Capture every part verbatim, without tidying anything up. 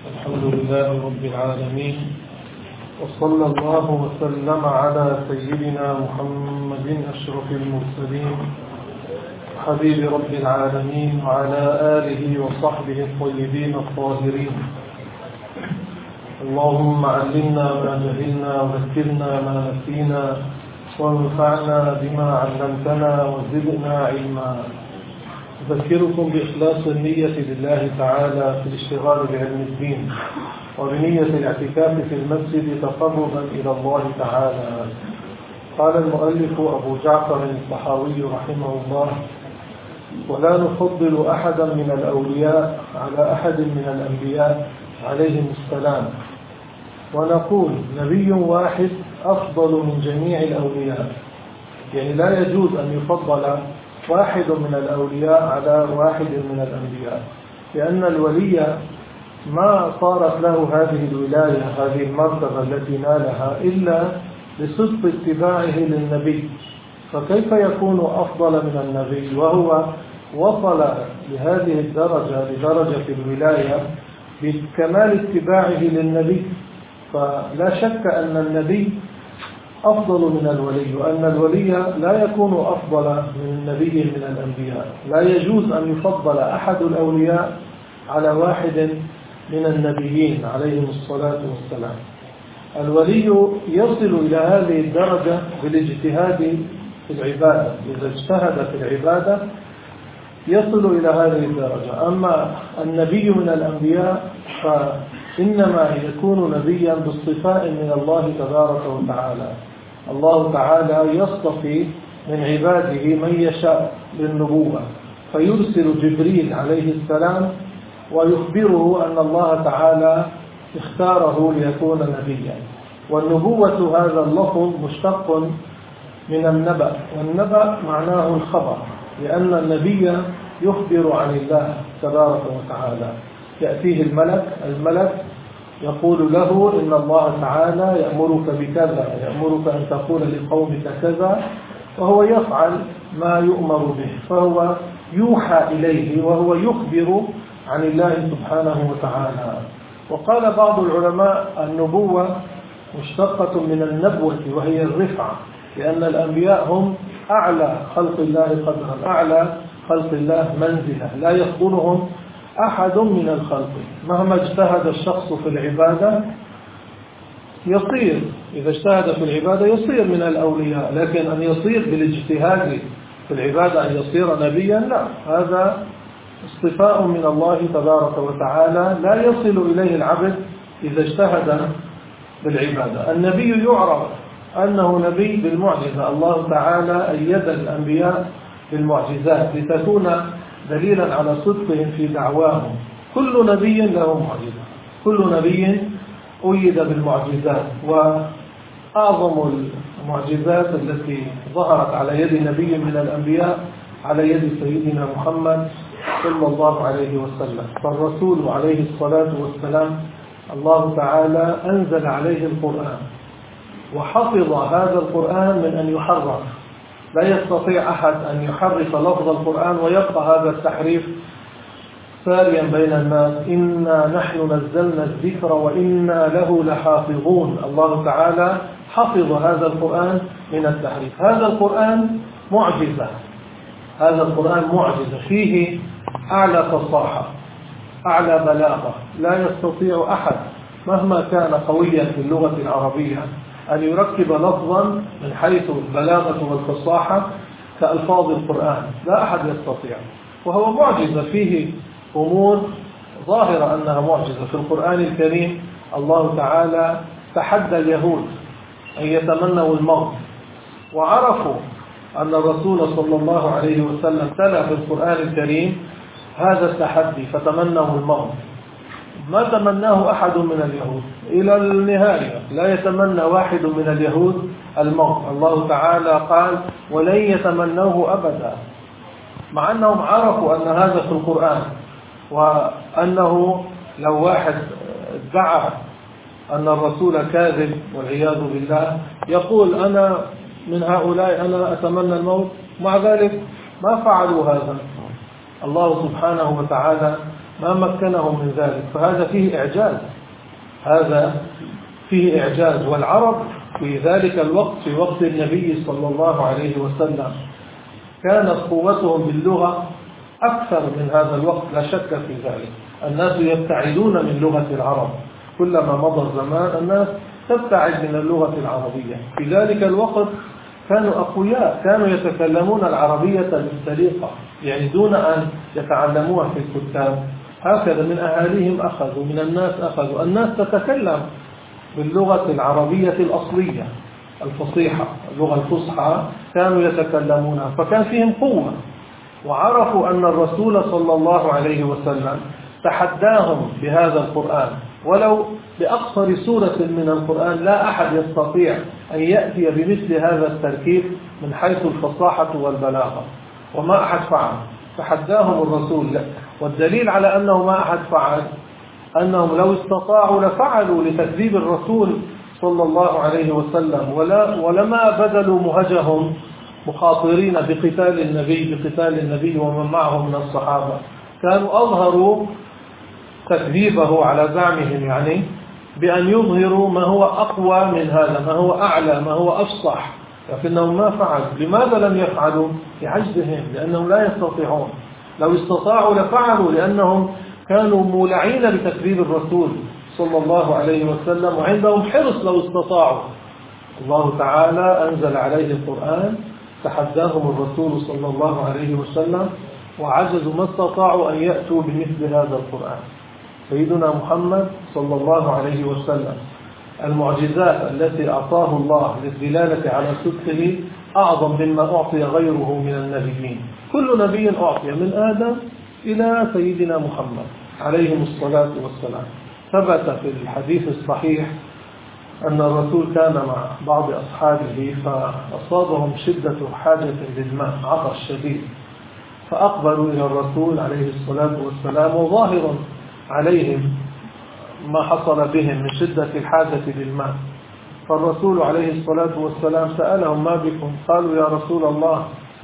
الحمد لله رب العالمين، وصلى الله وسلم على سيدنا محمد أشرف المرسلين حبيب رب العالمين وعلى آله وصحبه الطيبين الطاهرين. اللهم علمنا ما جهلنا وذكرنا ما نسينا وانفعنا بما علمتنا وزدنا علما. أذكركم بإخلاص النية لله تعالى في الاشتغال بعلم الدين وبنية الاعتكاف في المسجد تقربا إلى الله تعالى. قال المؤلف أبو جعفر الطحاوي رحمه الله: ولا نفضل أحدا من الأولياء على أحد من الأنبياء عليهم السلام، ونقول نبي واحد أفضل من جميع الأولياء. يعني لا يجوز أن يفضل واحد من الأولياء على واحد من الأنبياء، لأن الولي ما صارت له هذه الولاية هذه المرتبة التي نالها إلا بصدق اتباعه للنبي، فكيف يكون أفضل من النبي وهو وصل لهذه الدرجة لدرجة الولاية بكمال اتباعه للنبي؟ فلا شك أن النبي أفضل من الولي، وأن الولي لا يكون أفضل من نبي من الأنبياء. لا يجوز أن يفضل أحد الأولياء على واحد من النبيين عليهم الصلاة والسلام. الولي يصل إلى هذه الدرجة بالاجتهاد في العبادة، إذا اجتهد في العبادة يصل إلى هذه الدرجة. أما النبي من الأنبياء فإنما يكون نبيا باصطفاء من الله تبارك وتعالى. الله تعالى يصطفي من عباده من يشاء للنبوة، فيرسل جبريل عليه السلام ويخبره أن الله تعالى اختاره ليكون نبيا. والنبوة هذا اللفظ مشتق من النبأ، والنبأ معناه الخبر، لأن النبي يخبر عن الله تبارك وتعالى. يأتيه الملك الملك يقول له إن الله تعالى يأمرك بكذا، يأمرك أن تقول لقومك كذا، وهو يفعل ما يؤمر به، فهو يوحى إليه وهو يخبر عن الله سبحانه وتعالى. وقال بعض العلماء النبوة مشتقة من النبوة وهي الرفعة، لأن الأنبياء هم أعلى خلق الله قدرا، أعلى خلق الله منزلة، لا يفضلهم أحد من الخلق. مهما اجتهد الشخص في العبادة يصير، إذا اجتهد في العبادة يصير من الأولياء، لكن أن يصير بالاجتهاد في العبادة أن يصير نبيا لا، هذا اصطفاء من الله تبارك وتعالى لا يصل إليه العبد إذا اجتهد بالعبادة. النبي يعرف أنه نبي بالمعجزة، الله تعالى أيد الأنبياء بالمعجزات لتكون دليلا على صدقهم في دعواهم. كل نبي له معجزة، كل نبي أيد بالمعجزات، وأعظم المعجزات التي ظهرت على يد نبي من الأنبياء على يد سيدنا محمد صلى الله عليه وسلم. فالرسول عليه الصلاة والسلام الله تعالى أنزل عليه القرآن وحفظ هذا القرآن من أن يحرف. لا يستطيع أحد أن يحرف لفظ القرآن ويبقى هذا التحريف ساريا بين الناس. إنا نحن نزلنا الذكر وإنا له لحافظون. الله تعالى حفظ هذا القرآن من التحريف. هذا القرآن معجزة، هذا القرآن معجزة فيه أعلى فصاحة، أعلى بلاغة. لا يستطيع أحد مهما كان قويا في اللغة العربية أن يركب لفظا من حيث البلاغة والفصاحة كألفاظ القرآن، لا أحد يستطيع. وهو معجزة فيه أمور ظاهرة أنها معجزة. في القرآن الكريم الله تعالى تحدى اليهود أن يتمنوا الموت، وعرفوا أن الرسول صلى الله عليه وسلم تلا في القرآن الكريم هذا التحدي فتمنوا الموت. ما تمناه أحد من اليهود إلى النهاية، لا يتمنى واحد من اليهود الموت. الله تعالى قال ولن يتمنوه أبدا، مع أنهم عرفوا أن هذا في القرآن، وأنه لو واحد ادعى أن الرسول كاذب والعياذ بالله يقول أنا من هؤلاء أنا أتمنى الموت، مع ذلك ما فعلوا هذا. الله سبحانه وتعالى ما مكنهم من ذلك، فهذا فيه إعجاز، هذا فيه إعجاز. والعرب في ذلك الوقت، في وقت النبي صلى الله عليه وسلم، كانت قوتهم باللغة أكثر من هذا الوقت، لا شك في ذلك. الناس يبتعدون من لغة العرب، كلما مضى الزمان الناس تبتعد من اللغة العربية. في ذلك الوقت كانوا أقوياء، كانوا يتكلمون العربية بالسليقة، يعني دون أن يتعلموها في الكتاب. هكذا من أهاليهم أخذوا، من الناس أخذوا. الناس تتكلم باللغة العربية الأصلية الفصيحة، اللغة الفصحى كانوا يتكلمونها، فكان فيهم قوة. وعرفوا أن الرسول صلى الله عليه وسلم تحداهم بهذا القرآن، ولو بأقصر سورة من القرآن لا أحد يستطيع أن يأتي بمثل هذا التركيب من حيث الفصاحة والبلاغة، وما أحد فعل. تحداهم الرسول، والدليل على أنه ما أحد فعل أنهم لو استطاعوا لفعلوا لتكذيب الرسول صلى الله عليه وسلم، ولا ولما بذلوا مهجهم مخاطرين بقتال النبي بقتال النبي ومن معه من الصحابة. كانوا أظهروا تكذيبه على زعمهم، يعني بأن يظهروا ما هو أقوى من هذا، ما هو أعلى، ما هو أفصح، لكنهم ما فعلوا. لماذا لم يفعلوا؟ لعجزهم، لأنهم لا يستطيعون. لو استطاعوا لفعلوا، لأنهم كانوا مولعين بتكذيب الرسول صلى الله عليه وسلم، وعندهم حرص لو استطاعوا. الله تعالى أنزل عليه القرآن، تحداهم الرسول صلى الله عليه وسلم، وعجزوا ما استطاعوا أن يأتوا بمثل هذا القرآن. سيدنا محمد صلى الله عليه وسلم، المعجزات التي أعطاه الله للدلالة على صدقه أعظم مما أعطي غيره من النبيين. كل نبي أعطي من آدم إلى سيدنا محمد عليه الصلاة والسلام. ثبت في الحديث الصحيح أن الرسول كان مع بعض أصحابه فأصابهم شدة حاجة للماء، عطش شديد، فأقبلوا إلى الرسول عليه الصلاة والسلام، وظاهر عليهم ما حصل بهم من شدة الحاجة للماء. فالرسول عليه الصلاة والسلام سألهم: ما بكم؟ قالوا: يا رسول الله،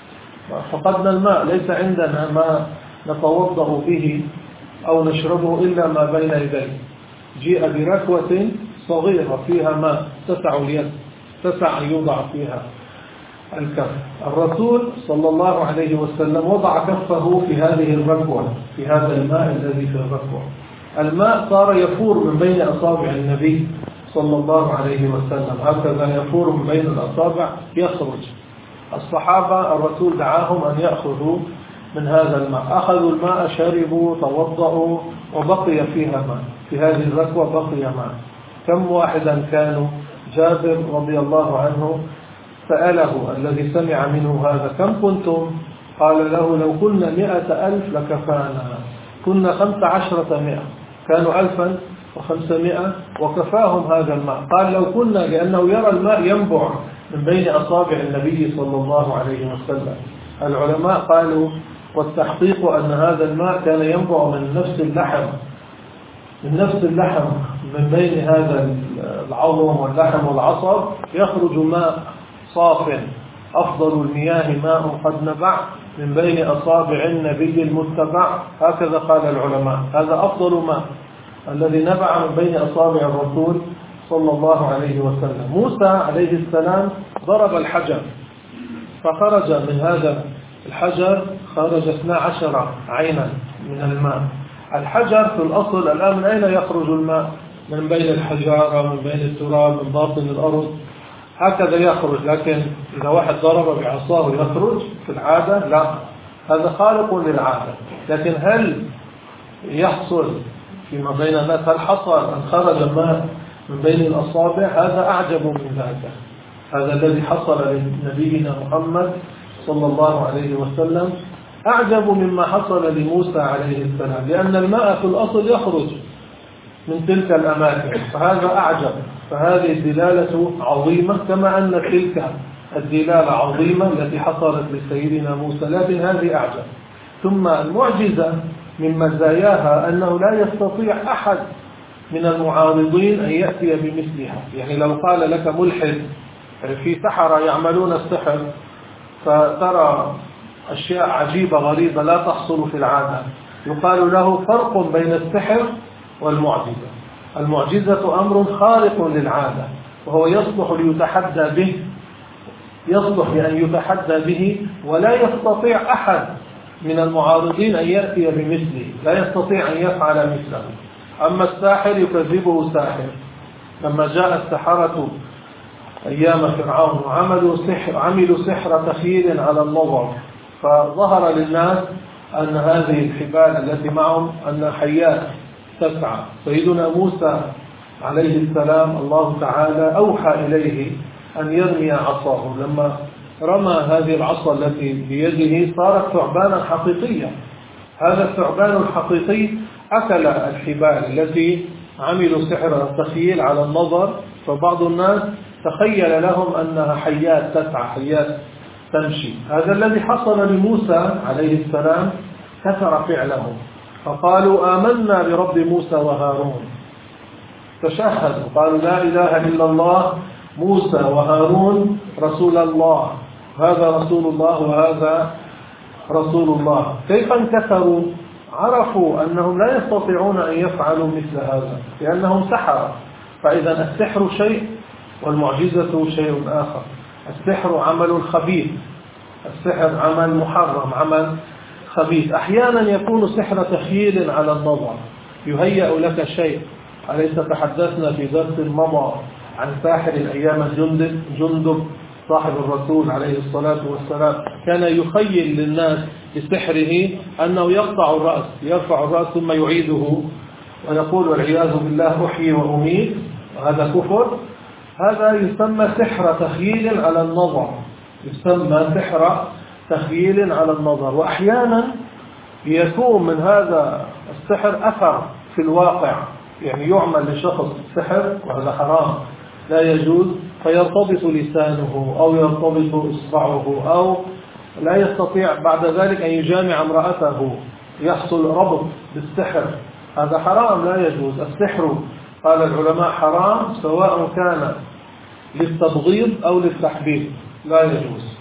فقدنا الماء، ليس عندنا ما نتوضأ به أو نشربه إلا ما بين يديه. جيء بركوة صغيرة فيها ماء تسع اليد، تسع يوضع فيها الكف. الرسول صلى الله عليه وسلم وضع كفه في هذه الركوة، في هذا الماء الذي في الركوة. الماء صار يفور من بين أصابع النبي صلى الله عليه وسلم، هكذا يفور من بين الأصابع يخرج. الصحابة الرسول دعاهم أن يأخذوا من هذا الماء، أخذوا الماء، شربوا، توضأوا، وبقي فيها ماء، في هذه الركوة بقي ماء. كم واحدا كانوا؟ جابر رضي الله عنه سأله الذي سمع منه هذا: كم كنتم؟ قال له: لو كنا مئة ألف لكفانا. كنا خمس عشرة مئة، كانوا ألفا وخمسمائة وكفاهم هذا الماء. قال: لو كنا، لأنه يرى الماء ينبع من بين أصابع النبي صلى الله عليه وسلم. العلماء قالوا: والتحقيق أن هذا الماء كان ينبع من نفس اللحم، من نفس اللحم، من بين هذا العظم واللحم والعصب يخرج ماء صاف. أفضل المياه ماء قد نبع من بين أصابع النبي المتبع، هكذا قال العلماء. هذا أفضل ماء الذي نبع من بين أصابع الرسول صلى الله عليه وسلم. موسى عليه السلام ضرب الحجر فخرج من هذا الحجر خرج اثنا عشر عينا من الماء. الحجر في الأصل الآن من أين يخرج الماء؟ من بين الحجارة، من بين التراب، من باطن الأرض، هكذا يخرج. لكن إذا واحد ضرب بعصاه يخرج في العادة؟ لا، هذا خارق للعادة. لكن هل يحصل فيما بين الناس، هل حصل أن خرج ماء من بين الأصابع؟ هذا أعجب من ذلك. هذا الذي حصل لنبينا محمد صلى الله عليه وسلم أعجب مما حصل لموسى عليه السلام، لأن الماء في الأصل يخرج من تلك الأماكن، فهذا أعجب. فهذه الدلالة عظيمة، كما أن تلك الدلالة عظيمة التي حصلت لسيدنا موسى، لكن هذه أعجب. ثم المعجزة من مزاياها أنه لا يستطيع أحد من المعارضين أن يأتي بمثلها. يعني لو قال لك ملحد في سحرة يعملون السحر، فترى أشياء عجيبة غريبة لا تحصل في العادة، يقال له فرق بين السحر والمعجزة. المعجزة أمر خارق للعادة، وهو يصلح ليتحدى به، يصلح لأن يتحدى به، ولا يستطيع أحد من المعارضين أن يأتي بمثله، لا يستطيع أن يفعل مثله. أما الساحر يكذبه ساحر. لما جاء السحرة أيام فرعون وعملوا سحر عملوا سحر تخيل على النظر، فظهر للناس أن هذه الحبال التي معهم أن حيات تسعى. سيدنا موسى عليه السلام الله تعالى أوحى إليه أن يرمي عصاه، لما رمى هذه العصا التي بيده صارت ثعبانا حقيقيا. هذا الثعبان الحقيقي أكل الحبال التي عملوا سحر التخيل على النظر، فبعض الناس تخيل لهم أنها حيات تسعى، حيات تمشي. هذا الذي حصل لموسى عليه السلام كثر فعله، فقالوا آمنا برب موسى وهارون، تشهدوا قالوا لا إله إلا الله موسى وهارون رسول الله، هذا رسول الله وهذا رسول الله. كيف انكسروا؟ عرفوا أنهم لا يستطيعون أن يفعلوا مثل هذا لأنهم سحروا. فإذا السحر شيء والمعجزة شيء آخر. السحر عمل خبيث، السحر عمل محرم، عمل خبيث. أحيانا يكون سحر تخيل على النظر، يهيأ لك شيء. أليس تحدثنا في درس مضى عن ساحر الأيام جندب جندب صاحب الرسول عليه الصلاة والسلام، كان يخيل للناس بسحره أنه يقطع الرأس، يرفع الرأس ثم يعيده ويقول والعياذ بالله أحيي وأميت، وهذا كفر. هذا يسمى سحر تخيل على النظر، يسمى سحر تخيل على النظر. وأحيانا يكون من هذا السحر أثر في الواقع، يعني يعمل لشخص سحر وهذا حرام لا يجوز، فيرتبط لسانه أو يرتبط إصبعه أو لا يستطيع بعد ذلك أن يجامع امرأته، يحصل ربط بالسحر، هذا حرام لا يجوز. السحر قال العلماء حرام سواء كان للتبغيض أو للتحبيب، لا يجوز.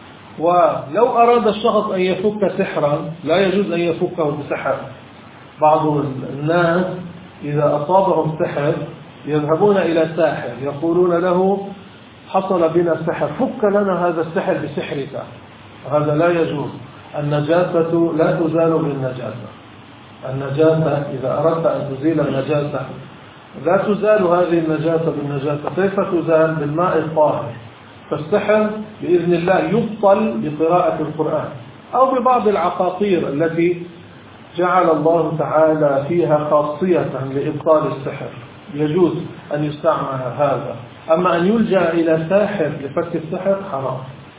ولو أراد الشخص أن يفك سحرا لا يجوز أن يفكه بسحر. بعض الناس إذا أصابهم سحر يذهبون إلى ساحر يقولون له حصل بنا سحر، فك لنا هذا السحر بسحرك، وهذا لا يجوز. النجاسة لا تزال بالنجاسة. النجاسة إذا أردت أن تزيل النجاسة لا تزال هذه النجاسة بالنجاسة. كيف تزال؟ بالماء الطاهر. فالسحر بإذن الله يبطل بقراءة القرآن أو ببعض العقاقير التي جعل الله تعالى فيها خاصية لإبطال السحر، يجوز أن يستعمل هذا. أما أن يلجأ إلى ساحر لفك السحر حرام.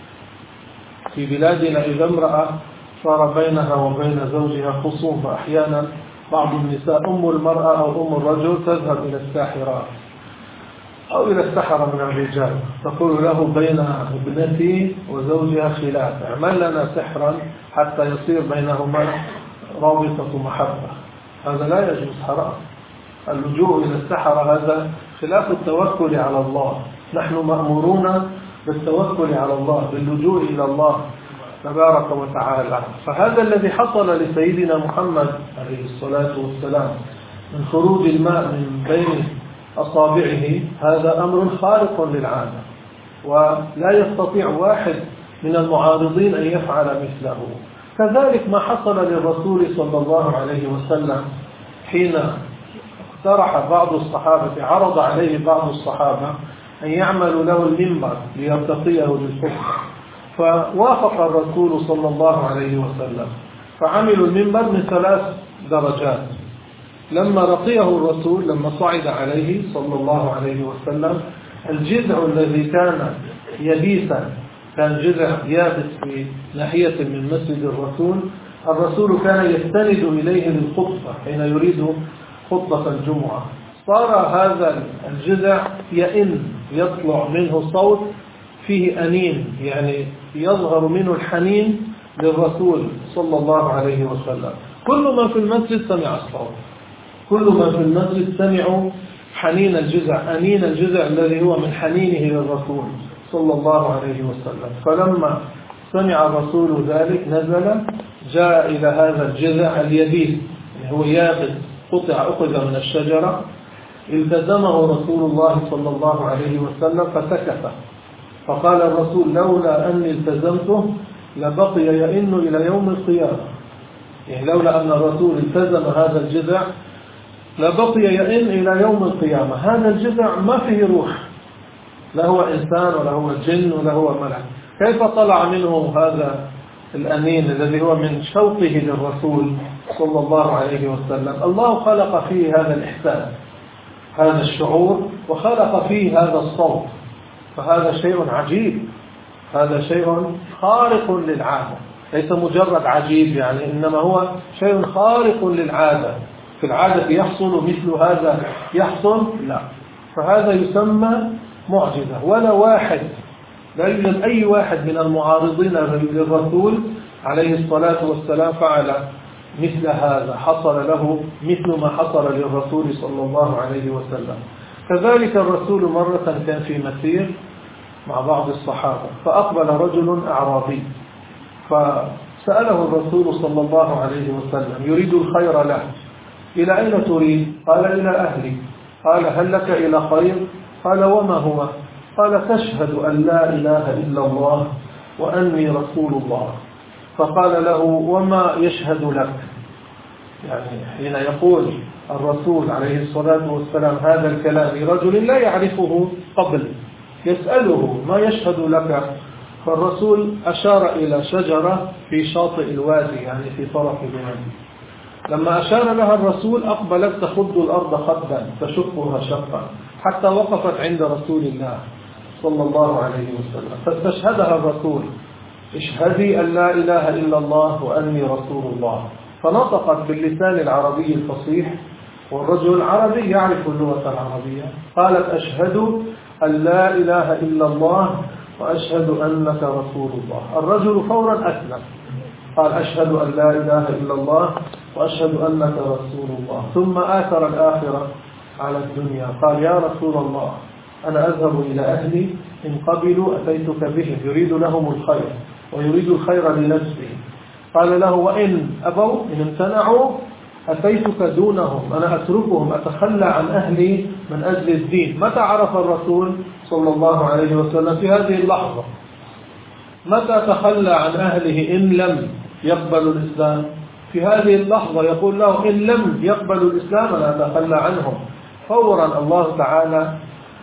في بلادنا إذا امرأة صار بينها وبين زوجها خصوم، فأحيانا بعض النساء أم المرأة أو أم الرجل تذهب إلى الساحرات أو إلى السحرة من الرجال، تقول له بين ابنتي وزوجها خلاف، اعمل لنا سحرا حتى يصير بينهما رابطة محبة. هذا لا يجوز، حرام. اللجوء إلى السحرة هذا خلاف التوكل على الله. نحن مأمورون بالتوكل على الله، باللجوء إلى الله تبارك وتعالى. فهذا الذي حصل لسيدنا محمد عليه الصلاة والسلام من خروج الماء من بين أصابعه هذا أمر خارق للعادة، ولا يستطيع واحد من المعارضين أن يفعل مثله. كذلك ما حصل للرسول صلى الله عليه وسلم حين اقترح بعض الصحابة، عرض عليه بعض الصحابة أن يعملوا له المنبر ليرتقيه للحكم، فوافق الرسول صلى الله عليه وسلم، فعملوا المنبر من ثلاث درجات. لما رقيه الرسول، لما صعد عليه صلى الله عليه وسلم، الجذع الذي كان يبيسا، كان جذع يابس في ناحية من مسجد الرسول، الرسول كان يستند إليه للخطبة حين يريد خطبة الجمعة، صار هذا الجذع يئن، يطلع منه صوت فيه أنين، يعني يظهر منه الحنين للرسول صلى الله عليه وسلم. كل من في المسجد سمع الصوت، كل من في المسجد سمعوا حنين الجذع، أنين الجذع الذي هو من حنينه للرسول صلى الله عليه وسلم. فلما سمع الرسول ذلك نزل جاء إلى هذا الجذع اليبيس، هو يابس قطع أخذ من الشجرة، التزمه رسول الله صلى الله عليه وسلم فسكت، فقال الرسول لولا أني التزمته لبقي يئن إلى يوم القيامة. يعني لولا أن الرسول التزم هذا الجذع لبقي يئن إلى يوم القيامة. هذا الجذع ما فيه روح، لا هو إنسان ولا هو جن ولا هو ملك، كيف طلع منه هذا الأنين الذي هو من شوقه للرسول صلى الله عليه وسلم؟ الله خلق فيه هذا الإحساس، هذا الشعور، وخلق فيه هذا الصوت، فهذا شيء عجيب، هذا شيء خارق للعادة، ليس مجرد عجيب يعني، إنما هو شيء خارق للعادة. في العادة يحصل مثل هذا يحصل؟ لا. فهذا يسمى معجزة. ولا واحد، لا يوجد أي واحد من المعارضين للرسول عليه الصلاة والسلام فعل مثل هذا، حصل له مثل ما حصل للرسول صلى الله عليه وسلم. كذلك الرسول مرة كان في مسير مع بعض الصحابة، فأقبل رجل أعرابي فسأله الرسول صلى الله عليه وسلم يريد الخير له: إلى أين تريد؟ قال: إلى أهلي. قال: هل لك إلى خير؟ قال: وما هو؟ قال: تشهد أن لا إله إلا الله وأني رسول الله. فقال له: وما يشهد لك؟ يعني حين يقول الرسول عليه الصلاة والسلام هذا الكلام لرجل لا يعرفه قبل، يسأله: ما يشهد لك؟ فالرسول أشار إلى شجرة في شاطئ الوادي، يعني في طرف الوادي. لما أشار لها الرسول أقبلت تخض الأرض خضا تشقها شقا حتى وقفت عند رسول الله صلى الله عليه وسلم، فاستشهدها الرسول: اشهدي أن لا إله إلا الله وأني رسول الله. فنطقت باللسان العربي الفصيح، والرجل عربي يعرف اللغة العربية، قالت: أشهد أن لا إله إلا الله وأشهد أنك رسول الله. الرجل فورا أسلم، قال: أشهد أن لا إله إلا الله وأشهد أنك رسول الله. ثم آثر الآخرة على الدنيا، قال: يا رسول الله، أنا أذهب إلى أهلي، إن قبلوا أتيتك بهم، يريد لهم الخير ويريد الخير لنفسه. قال له: وإن أبوا، إن امتنعوا أتيتك دونهم، أنا أتركهم أتخلى عن أهلي من أجل الدين. متى عرف الرسول صلى الله عليه وسلم؟ في هذه اللحظة. متى تخلى عن أهله إن لم يقبلوا الإسلام؟ في هذه اللحظة يقول له: إن لم يقبلوا الإسلام أنا أتخلى عنهم. فورا الله تعالى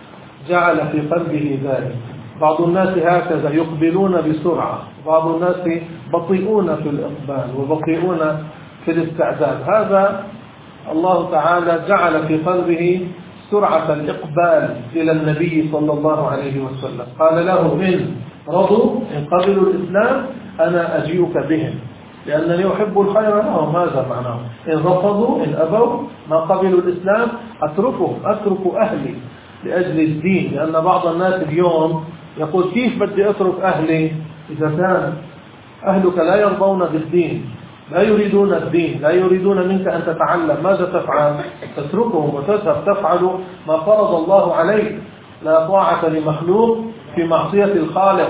جعل في قلبه ذلك. بعض الناس هكذا يقبلون بسرعة، بعض الناس بطيئون في الإقبال وبطيئون في الاستعداد. هذا الله تعالى جعل في قلبه سرعة الإقبال إلى النبي صلى الله عليه وسلم. قال له: إن رضوا، إن قبلوا الإسلام أنا أجيئك بهم، لأنني أحب الخير لهم. هذا معناه. إن رفضوا، إن أبوا، ما قبلوا الإسلام، أتركهم، أترك أهلي لأجل الدين. لأن بعض الناس اليوم يقول: كيف بدي أترك أهلي إذا كان أهلك لا يرضون بالدين، لا يريدون الدين، لا يريدون منك أن تتعلم، ماذا تفعل؟ تتركهم وتذهب تفعل ما فرض الله عليك. لا طاعة لمخلوق في معصية الخالق.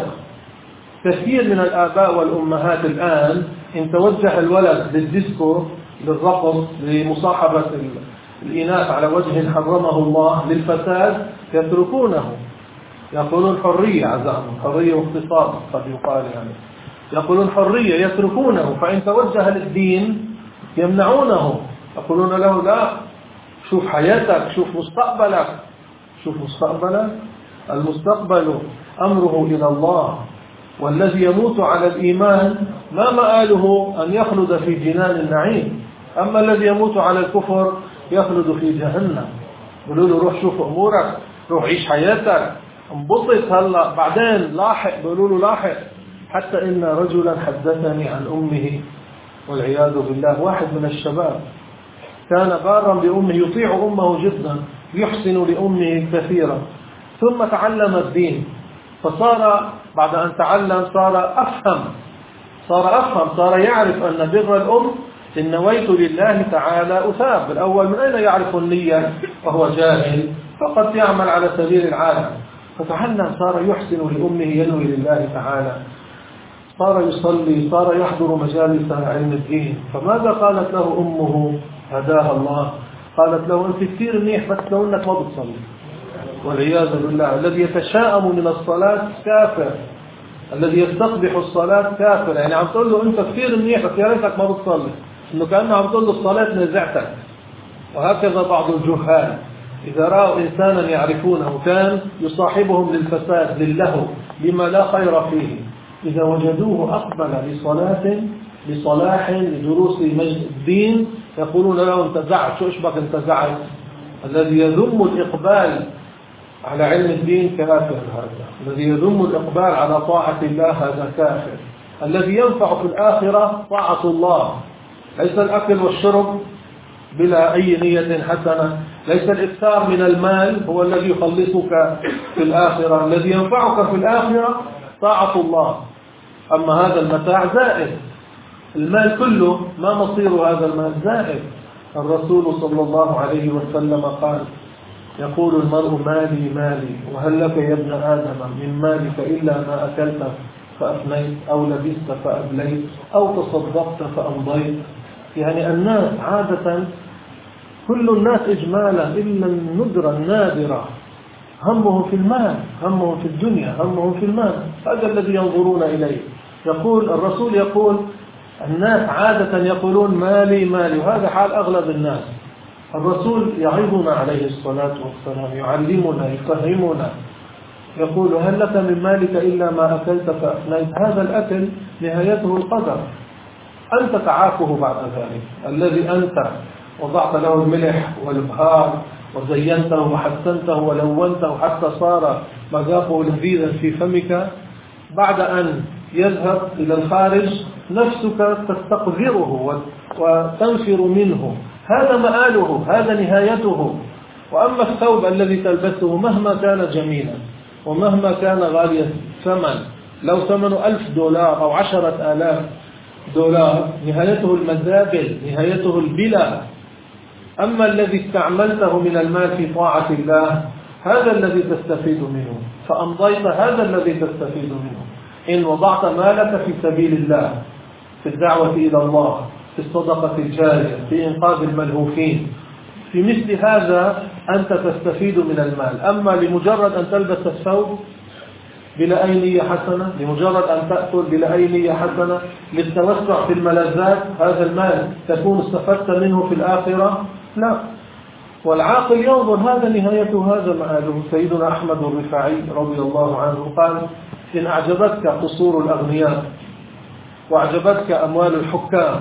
كثير من الآباء والأمهات الآن إن توجه الولد للديسكو، للرقص، لمصاحبة الإناث على وجه حرمه الله، للفساد، يتركونه. يقولون حرية، عزائهم حرية واقتصاد قد يقال، يعني يقولون حرية، يتركونه. فإن توجه للدين يمنعونه، يقولون له: لا، شوف حياتك، شوف مستقبلك، شوف مستقبلك. المستقبل أمره إلى الله، والذي يموت على الإيمان ما مآله أن يخلد في جنان النعيم، أما الذي يموت على الكفر يخلد في جهنم. قالوا له: روح شوف أمورك، روح عيش حياتك، انبسط هلا، بعدين لاحق. قالوا له: لاحق. حتى إن رجلا حدثني عن أمه والعياذ بالله، واحد من الشباب كان بارا بأمه، يطيع أمه جدا، يحسن لأمه كثيرا، ثم تعلم الدين، فصار بعد أن تعلم صار أفهم صار أفهم صار يعرف أن بر الأم إن نويت لله تعالى أثاب. الأول من أين يعرف النية وهو جاهل؟ فقد يعمل على سبيل العالم. فتعلم، صار يحسن لأمه، ينوي لله تعالى. صار يصلي، صار يحضر مجالس علم الدين. فماذا قالت له أمه هداها الله؟ قالت له أنت كثير منيح بس لو أنك ما بتصلي. والعياذ بالله. الذي يتشائم من الصلاة كافر، الذي يستقبح الصلاة كافر. يعني عم تقول له أنت كثير منيح بس يا ريتك ما بتصلي، إنه كأنه عم تقول له الصلاة نزعتك. وهكذا بعض الجهال إذا رأوا إنسانا يعرفونه كان يصاحبهم للفساد للهو لما لا خير فيه، إذا وجدوه أقبل لصلاة لصلاح لدروس الدين يقولون له انتزعت. شو اشبك انتزعت؟ الذي يذم الإقبال على علم الدين كافر. هذا الذي يذم الإقبال على طاعة الله هذا كافر. الذي ينفع في الآخرة طاعة الله، ليس الأكل والشرب بلا أي نية حسنة، ليس الإكثار من المال هو الذي يخلصك في الآخرة. الذي ينفعك في الآخرة طاعة الله. أما هذا المتاع زائد، المال كله ما مصير هذا المال؟ زائد. الرسول صلى الله عليه وسلم قال يقول المرء مالي مالي وهل لك يا ابن آدم من مالك إلا ما أكلت فأفنيت أو لبست فأبليت أو تصدقت فأمضيت. يعني الناس عادة كل الناس إجمالا إلا الندرة النادرة همهم في المال، همهم في الدنيا، همهم في المال. هذا الذي ينظرون إليه. يقول الرسول يقول الناس عادة يقولون مالي مالي، وهذا حال أغلب الناس. الرسول يعظنا عليه الصلاة والسلام، يعلمنا يفهمنا، يقول هل لك من مالك إلا ما أكلت فأفنيت. هذا الأكل نهايته القدر، أنت تعافه بعد ذلك. الذي أنت وضعت له الملح والبهار وزينته وحسنته ولونته حتى صار مذاقه لذيذا في فمك، بعد أن يذهب إلى الخارج نفسك تستقذره وتنفر منه. هذا مآله، هذا نهايته. وأما الثوب الذي تلبسه مهما كان جميلا ومهما كان غالي الثمن، لو ثمنه ألف دولار أو عشرة آلاف دولار، نهايته المزابل، نهايته البلا. أما الذي استعملته من المال في طاعة الله هذا الذي تستفيد منه، فأمضيت هذا الذي تستفيد منه. إن وضعت مالك في سبيل الله، في الدعوة إلى الله، في الصدقة الجارية، في إنقاذ الملهوفين، في مثل هذا أنت تستفيد من المال. أما لمجرد أن تلبس الثوب بلا أي نية حسنة، لمجرد أن تأكل بلا أي نية حسنة، للتوسع في الملذات، هذا المال تكون استفدت منه في الآخرة؟ لا. والعاقل ينظر هذا نهايته، هذا مآله. سيدنا أحمد الرفاعي رضي الله عنه قال إن أعجبتك قصور الأغنياء وأعجبتك أموال الحكام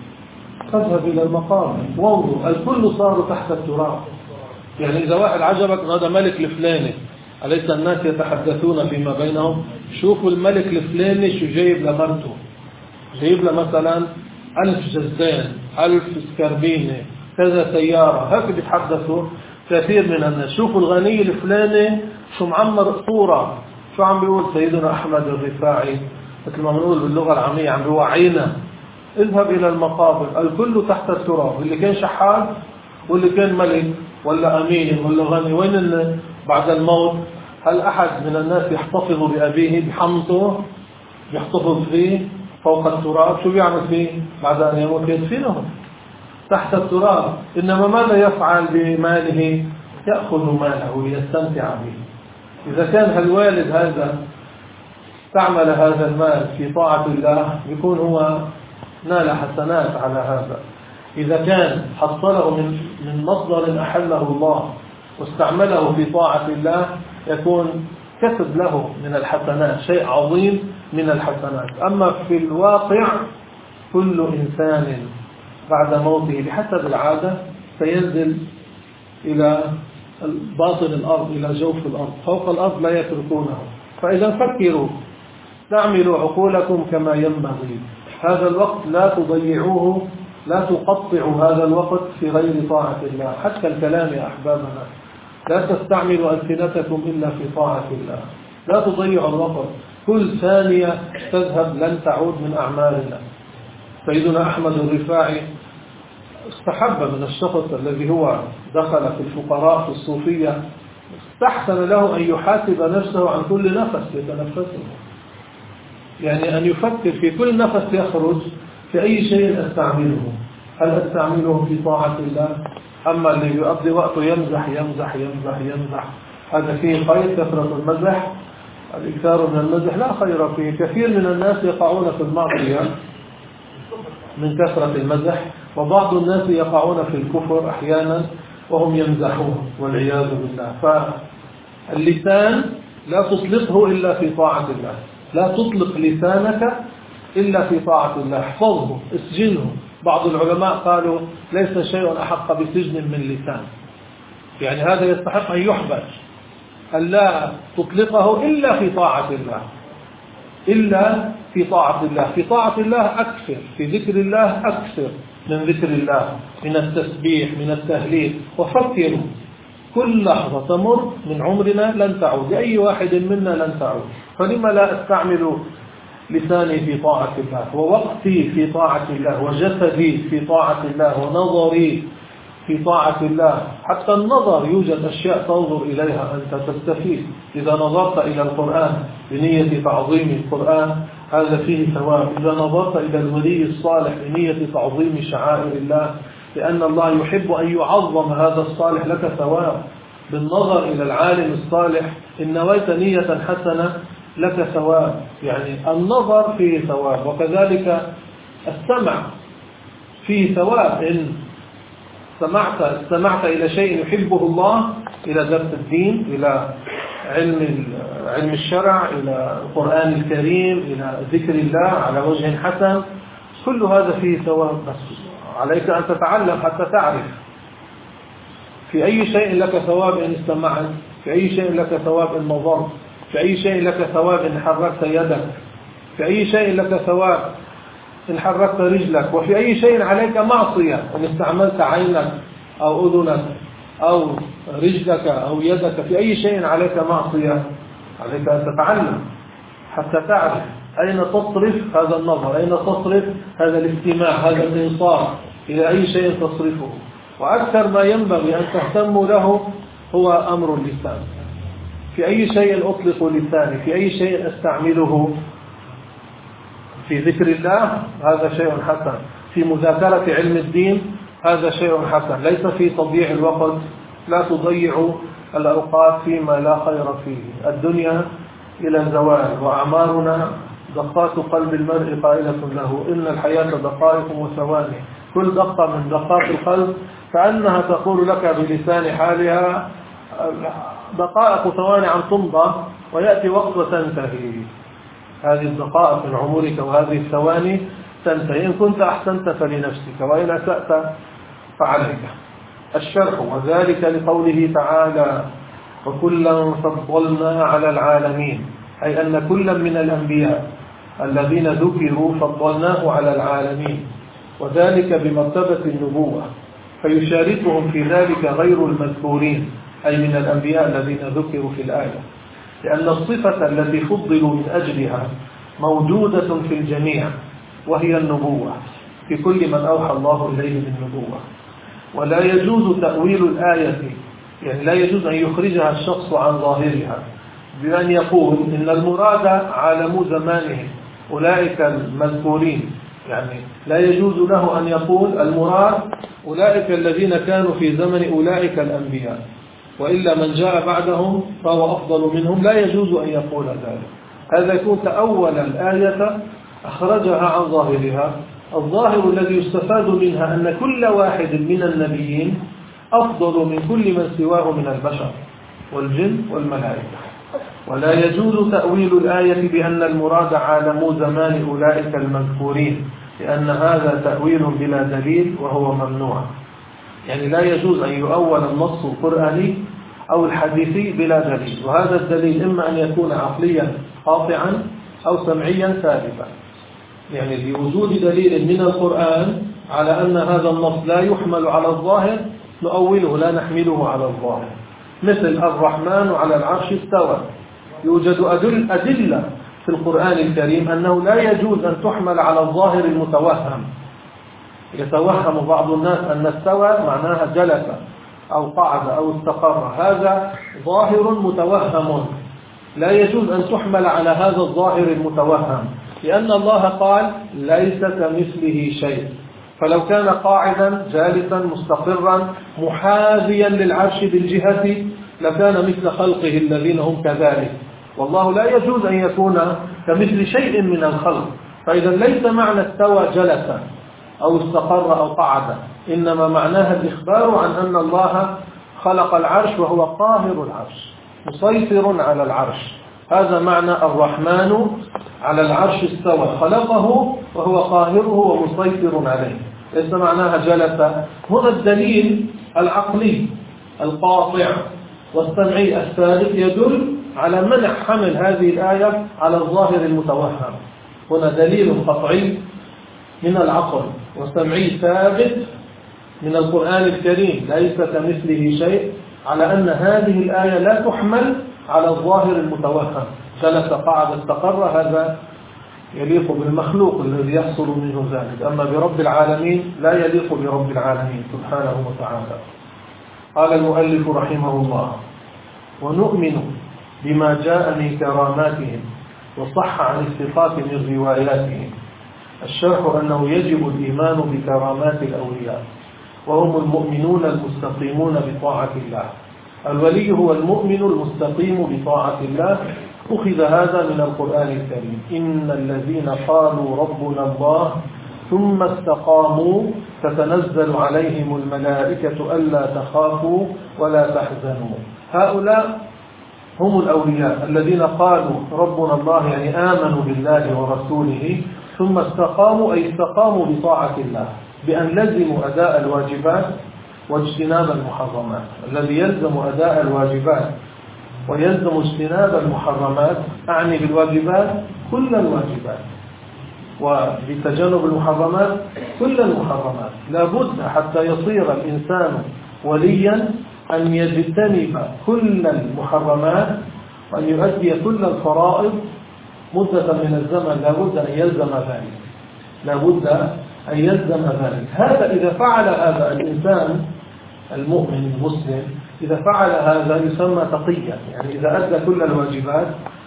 فاذهب إلى المقام وانظر، الكل صار تحت التراب. يعني إذا واحد عجبك هذا ملك الفلاني، أليس الناس يتحدثون فيما بينهم؟ شوفوا الملك الفلاني شو جايب لمرته، جايب له مثلا ألف جزان، ألف سكربينة، كذا سيارة، هكذا بيتحدثوا كثير من الناس. شوفوا الغني الفلاني شو معمر صورة. شو عم بيقول سيدنا أحمد الرفاعي؟ مثل ما بنقول باللغة العامية عم بيوعينا اذهب إلى المقابر، الكل تحت التراب. اللي كان شحات واللي كان ملك ولا أمين ولا غني، وين بعد الموت؟ هل أحد من الناس يحتفظ بأبيه بحمطه، يحتفظ فيه فوق التراب؟ شو بيعمل فيه بعد أن يموت؟ يدفنه تحت التراب. إنما ماذا يفعل بماله؟ يأخذ ماله ويستمتع به. إذا كان الوالد هذا استعمل هذا المال في طاعة الله يكون هو نال حسنات على هذا. إذا كان حصله من من مصدر أحله الله واستعمله في طاعة الله يكون كسب له من الحسنات شيء عظيم من الحسنات. أما في الواقع كل إنسان بعد موته بحسب العادة سينزل إلى باطن الأرض، إلى جوف الأرض، فوق الأرض لا يتركونه. فإذا فكروا استعملوا عقولكم كما ينبغي. هذا الوقت لا تضيعوه، لا تقطعوا هذا الوقت في غير طاعة الله. حتى الكلام يا أحبابنا، لا تستعملوا ألسنتكم إلا في طاعة الله. لا تضيعوا الوقت، كل ثانية تذهب لن تعود من أعمالنا. سيدنا أحمد الرفاعي استحب من الشخص الذي هو دخل في الفقراء في الصوفية، استحسن له أن يحاسب نفسه عن كل نفس يتنفسه. يعني أن يفكر في كل نفس يخرج في أي شيء أستعمله، هل أستعمله في طاعة الله؟ أما اللي يقضي وقته يمزح يمزح يمزح يمزح هذا فيه خير؟ كثرة المزح، الإكثار من المزح لا خير فيه. كثير من الناس يقعون في المعصية من كثرة المزح، وبعض الناس يقعون في الكفر أحيانا وهم يمزحون والعياذ بالله. فاللسان لا تطلقه إلا في طاعة الله، لا تطلق لسانك إلا في طاعة الله، احفظه اسجنه. بعض العلماء قالوا ليس شيء أحق بسجن من لسان، يعني هذا يستحق أن يحبس، أن لا تطلقه إلا في طاعة الله، إلا في طاعة الله. في طاعة الله أكثر، في ذكر الله أكثر من ذكر الله، من التسبيح من التهليل. وفكروا كل لحظة تمر من عمرنا لن تعود، لأي واحد منا لن تعود، فلما لا أستعمل لساني في طاعة الله، ووقتي في طاعة الله، وجسدي في طاعة الله، ونظري في طاعة الله. حتى النظر يوجد أشياء تنظر إليها أنت تستفيد. إذا نظرت إلى القرآن بنية تعظيم القرآن هذا فيه ثواب. إذا نظرت إلى الولي الصالح بنية تعظيم شعائر الله، لأن الله يحب أن يعظم هذا الصالح، لك ثواب. بالنظر إلى العالم الصالح إن نويت نية حسنة لك ثواب، يعني النظر فيه ثواب. وكذلك السمع فيه ثواب، إن سمعت استمعت إلى شيء يحبه الله، إلى درس الدين، إلى علم علم الشرع، إلى القرآن الكريم، إلى ذكر الله على وجه حسن، كل هذا فيه ثواب. بس عليك أن تتعلم حتى تعرف في أي شيء لك ثواب إن استمعت، في أي شيء لك ثواب إن نظرت، في أي شيء لك ثواب إن حركت يدك، في أي شيء لك ثواب إن حركت رجلك، وفي أي شيء عليك معصية إن استعملت عينك أو أذنك أو رجلك أو يدك، في أي شيء عليك معصية عليك أن تتعلم حتى تعرف أين تصرف هذا النظر، أين تصرف هذا الاستماع، هذا الإنصات، إلى أي شيء تصرفه. وأكثر ما ينبغي أن تهتموا له هو أمر اللسان. في أي شيء أطلق لساني، في أي شيء أستعمله، في ذكر الله هذا شيء حسن، في مذاكرة علم الدين هذا شيء حسن، ليس في تضييع الوقت. لا تضيعوا الأوقات فيما لا خير فيه. الدنيا إلى الزوال وأعمارنا دقات قلب المرء قائلة له إن الحياة دقائق وثواني، كل دقة من دقات القلب كأنها تقول لك بلسان حالها دقائق ثواني عن تمضى ويأتي وقت وتنتهي. هذه الدقائق من عمرك وهذه الثواني تنتهي، إن كنت أحسنت فلنفسك وإن أسأت فعليك. الشرح وذلك لقوله تعالى وكلا فضلنا على العالمين، أي أن كلا من الأنبياء الذين ذكروا فضلناه على العالمين، وذلك بمرتبة النبوة، فيشاركهم في ذلك غير المذكورين أي من الأنبياء الذين ذكروا في الآية، لأن الصفة التي فضلوا من أجلها موجودة في الجميع وهي النبوة في كل من أوحى الله إليه بالنبوة. ولا يجوز تأويل الآية، يعني لا يجوز أن يخرجها الشخص عن ظاهرها بأن يقول إن المراد عالم زمانهم أولئك المذكورين، يعني لا يجوز له أن يقول المراد أولئك الذين كانوا في زمن أولئك الأنبياء، وإلا من جاء بعدهم فهو أفضل منهم، لا يجوز أن يقول ذلك. هذا يكون تأول الآية أخرجها عن ظاهرها. الظاهر الذي يستفاد منها أن كل واحد من النبيين أفضل من كل من سواه من البشر والجن والملائكة. ولا يجوز تأويل الآية بأن المراد عالم زمان أولئك المذكورين، لأن هذا تأويل بلا دليل وهو ممنوع. يعني لا يجوز أن يؤول النص القرآني أو الحديثي بلا دليل، وهذا الدليل إما أن يكون عقليا قاطعا أو سمعيا ثابتا. يعني لوجود دليل من القرآن على أن هذا النص لا يحمل على الظاهر نؤوله لا نحمله على الظاهر، مثل الرحمن على العرش استوى. يوجد أدل أدلة في القرآن الكريم أنه لا يجوز أن تحمل على الظاهر المتوهم. يتوهم بعض الناس أن استوى معناها جلس أو قعد أو استقر، هذا ظاهر متوهم لا يجوز أن تحمل على هذا الظاهر المتوهم. لأن الله قال ليس كمثله شيء، فلو كان قاعدا جالسا مستقرا محاذيا للعرش بالجهة لكان مثل خلقه الذين هم كذلك، والله لا يجوز أن يكون كمثل شيء من الخلق. فإذا ليس معنى استوى جلسا أو استقر أو قعد، إنما معناها الإخبار عن أن الله خلق العرش وهو قاهر العرش مسيطر على العرش. هذا معنى الرحمن على العرش استوى، خلقه وهو قاهره ومسيطر عليه، ليس معناها جلس. هنا الدليل العقلي القاطع والسمعي الثابت يدل على منع حمل هذه الآية على الظاهر المتوهم. هنا دليل قطعي من العقل والسمعي ثابت من القرآن الكريم ليس كمثله شيء على أن هذه الآية لا تحمل على الظاهر المتوهم، جلس قعد استقر، هذا يليق بالمخلوق الذي يحصل منه ذلك، أما برب العالمين لا يليق برب العالمين سبحانه وتعالى. قال المؤلف رحمه الله: ونؤمن بما جاء من كراماتهم وصح عن الثقات من رواياتهم. الشرح أنه يجب الإيمان بكرامات الأولياء، وهم المؤمنون المستقيمون بطاعة الله. الولي هو المؤمن المستقيم بطاعة الله، أخذ هذا من القرآن الكريم: إن الذين قالوا ربنا الله ثم استقاموا تتنزل عليهم الملائكة ألا تخافوا ولا تحزنوا. هؤلاء هم الأولياء الذين قالوا ربنا الله، يعني آمنوا بالله ورسوله، ثم استقاموا أي استقاموا بطاعة الله بأن لزموا أداء الواجبات واجتناب المحرمات. الذي يلزم أداء الواجبات ويلزم اجتناب المحرمات، أعني بالواجبات كل الواجبات، وبتجنب المحرمات كل المحرمات. لا بد حتى يصير الإنسان وليا أن يجتنب كل المحرمات وأن يؤدي كل الفرائض مدة من الزمن، لا بد أن يلزم ذلك، لا بد أن يلزم ذلك. هذا إذا فعل هذا الإنسان المؤمن المسلم، إذا فعل هذا يسمى تقيا، يعني إذا أدى كل الواجبات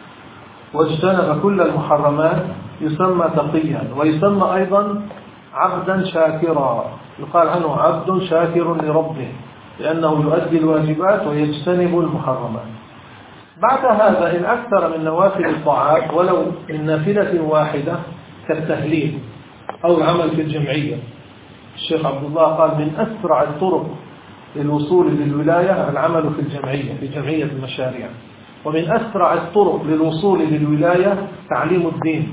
واجتنب كل المحرمات يسمى تقيا، ويسمى أيضا عبدا شاكرا، يقال عنه عبد شاكر لربه لأنه يؤدي الواجبات ويجتنب المحرمات. بعد هذا إن أكثر من نوافل الطاعات ولو من نافلة واحدة كالتهليل أو العمل في الجمعية. الشيخ عبد الله قال من أسرع الطرق للوصول للولاية العمل في الجمعية، في جمعية المشاريع، ومن أسرع الطرق للوصول للولاية تعليم الدين.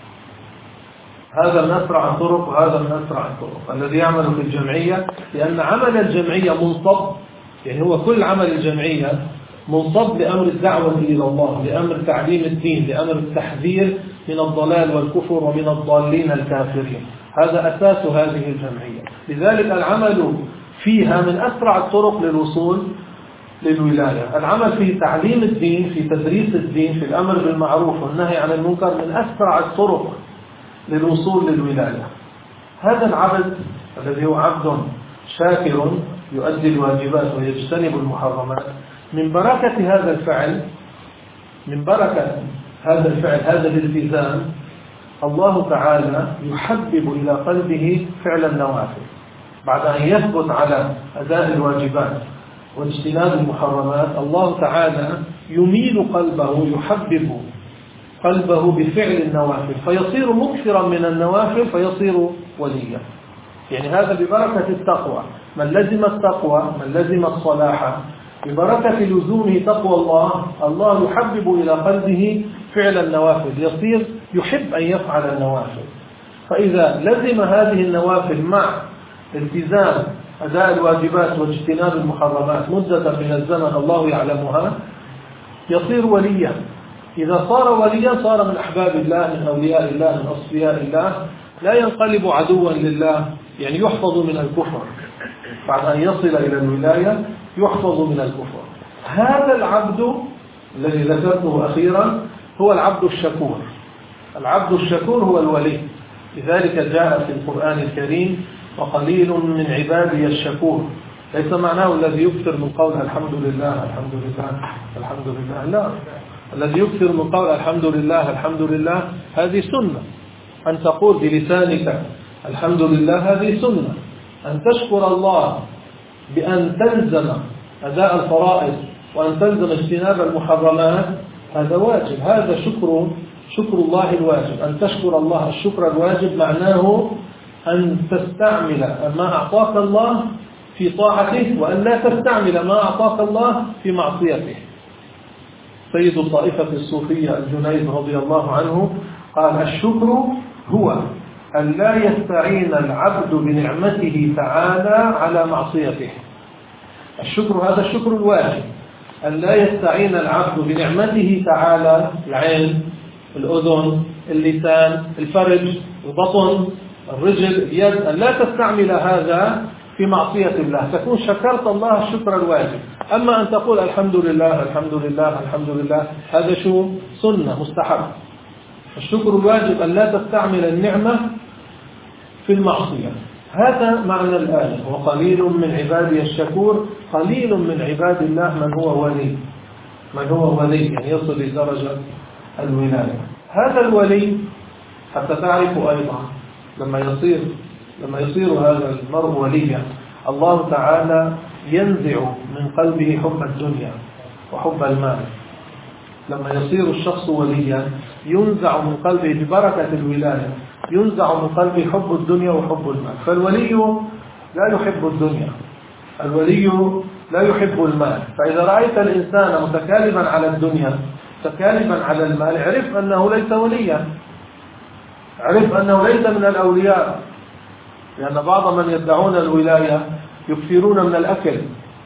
هذا من أسرع الطرق وهذا من أسرع الطرق الذي يعمل في الجمعية، لأن عمل الجمعية منصب، يعني هو كل عمل الجمعية منصب لأمر الدعوة إلى الله، لأمر تعليم الدين، لأمر التحذير من الضلال والكفر ومن الضالين الكافرين. هذا أساس هذه الجمعية، لذلك العمل فيها من أسرع الطرق للوصول للولاية. العمل في تعليم الدين، في تدريس الدين، في الأمر بالمعروف والنهي عن المنكر من أسرع الطرق للوصول للولاية. هذا العبد الذي هو عبد شاكر يؤدي الواجبات ويجتنب المحرمات، من بركة هذا الفعل، من بركة هذا الفعل هذا الالتزام، الله تعالى يحبب إلى قلبه فعل النوافل. بعد أن يثبت على أداء الواجبات واجتناب المحرمات، الله تعالى يميل قلبه، يحبب قلبه بفعل النوافل، فيصير مكثرا من النوافل فيصير وليا. يعني هذا ببركة التقوى. من لزم التقوى، من لزم الصلاح، ببركة لزومه تقوى الله، الله يحبب إلى قلبه فعل النوافل، يصير يحب أن يفعل النوافل. فإذا لزم هذه النوافل مع التزام أداء الواجبات واجتناب المحرمات مدة من الزمن الله يعلمها، يصير وليا. إذا صار وليا صار من أحباب الله، من أولياء الله، من أصفياء الله، لا ينقلب عدوا لله، يعني يحفظ من الكفر. بعد أن يصل إلى الولاية يحفظ من الكفر. هذا العبد الذي ذكرته أخيرا هو العبد الشكور. العبد الشكور هو الولي، لذلك جاء في القرآن الكريم وقليل من عبادي الشكور. ليس معناه الذي يكثر من قول الحمد لله الحمد لله الحمد لله، لا، الذي يكثر من قول الحمد لله الحمد لله هذه سنة، أن تقول بلسانك الحمد لله هذه سنة. أن تشكر الله بأن تلزم أداء الفرائض وأن تلزم اجتناب المحرمات هذا واجب. هذا شكر شكر الله الواجب. أن تشكر الله الشكر الواجب معناه أن تستعمل ما أعطاك الله في طاعته وأن لا تستعمل ما أعطاك الله في معصيته. سيد الطائفة الصوفية الجنيد رضي الله عنه قال الشكر هو أن لا يستعين العبد بنعمته تعالى على معصيته. الشكر هذا الشكر الواجب، أن لا يستعين العبد بنعمته تعالى، العين، الأذن، اللسان، الفرج، البطن، الرجل، اليد، أن لا تستعمل هذا في معصية الله، تكون شكرت الله الشكر الواجب. أما أن تقول الحمد لله الحمد لله الحمد لله هذا شو سنة مستحب. الشكر الواجب أن لا تستعمل النعمة في المعصية. هذا معنى الآية. وقليل من عبادي الشكور. قليل من عباد الله من هو ولي، من هو ولي يعني يصل لدرجة الولاية. هذا الولي حتى تعرف أيضا لما يصير لما يصير هذا المرء وليا الله تعالى ينزع من قلبه حب الدنيا وحب المال. لما يصير الشخص وليا ينزع من قلبه ببركة الولاية، ينزع من قلبه حب الدنيا وحب المال. فالولي لا يحب الدنيا، الولي لا يحب المال. فإذا رأيت الإنسان متكالبا على الدنيا متكالبا على المال عرف أنه ليس وليا، عرف أنه ليس من الأولياء. لأن بعض من يدعون الولاية يكثرون من الأكل،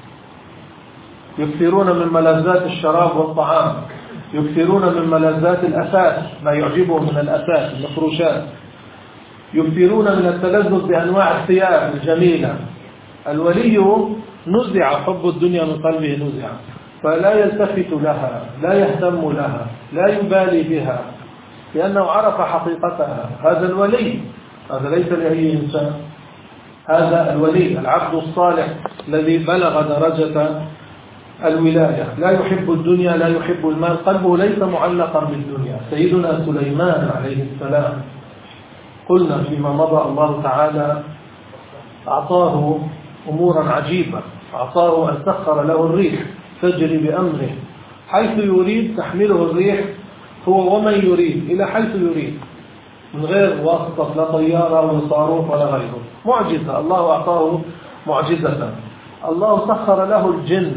يكثرون من ملذات الشراب والطعام، يكثرون من ملذات الأثاث ما يعجبهم من الأثاث المفروشات، يكثرون من التلذذ بأنواع الثياب الجميلة. الولي نزع حب الدنيا من قلبه، نزع، فلا يلتفت لها، لا يهتم لها، لا يبالي بها، لأنه عرف حقيقتها. هذا الولي، هذا ليس لأي إنسان. هذا الولي العبد الصالح الذي بلغ درجة الولاية، لا يحب الدنيا، لا يحب المال، قلبه ليس معلقا بالدنيا. سيدنا سليمان عليه السلام قلنا فيما مضى الله تعالى أعطاه أمورا عجيبة، أعطاه أن سخر له الريح تجري بأمره حيث يريد، تحمله الريح هو ومن يريد إلى حيث يريد من غير واسطة لا طيارة ولا صاروخ ولا غيره. معجزة، الله أعطاه معجزة. الله سخر له الجن،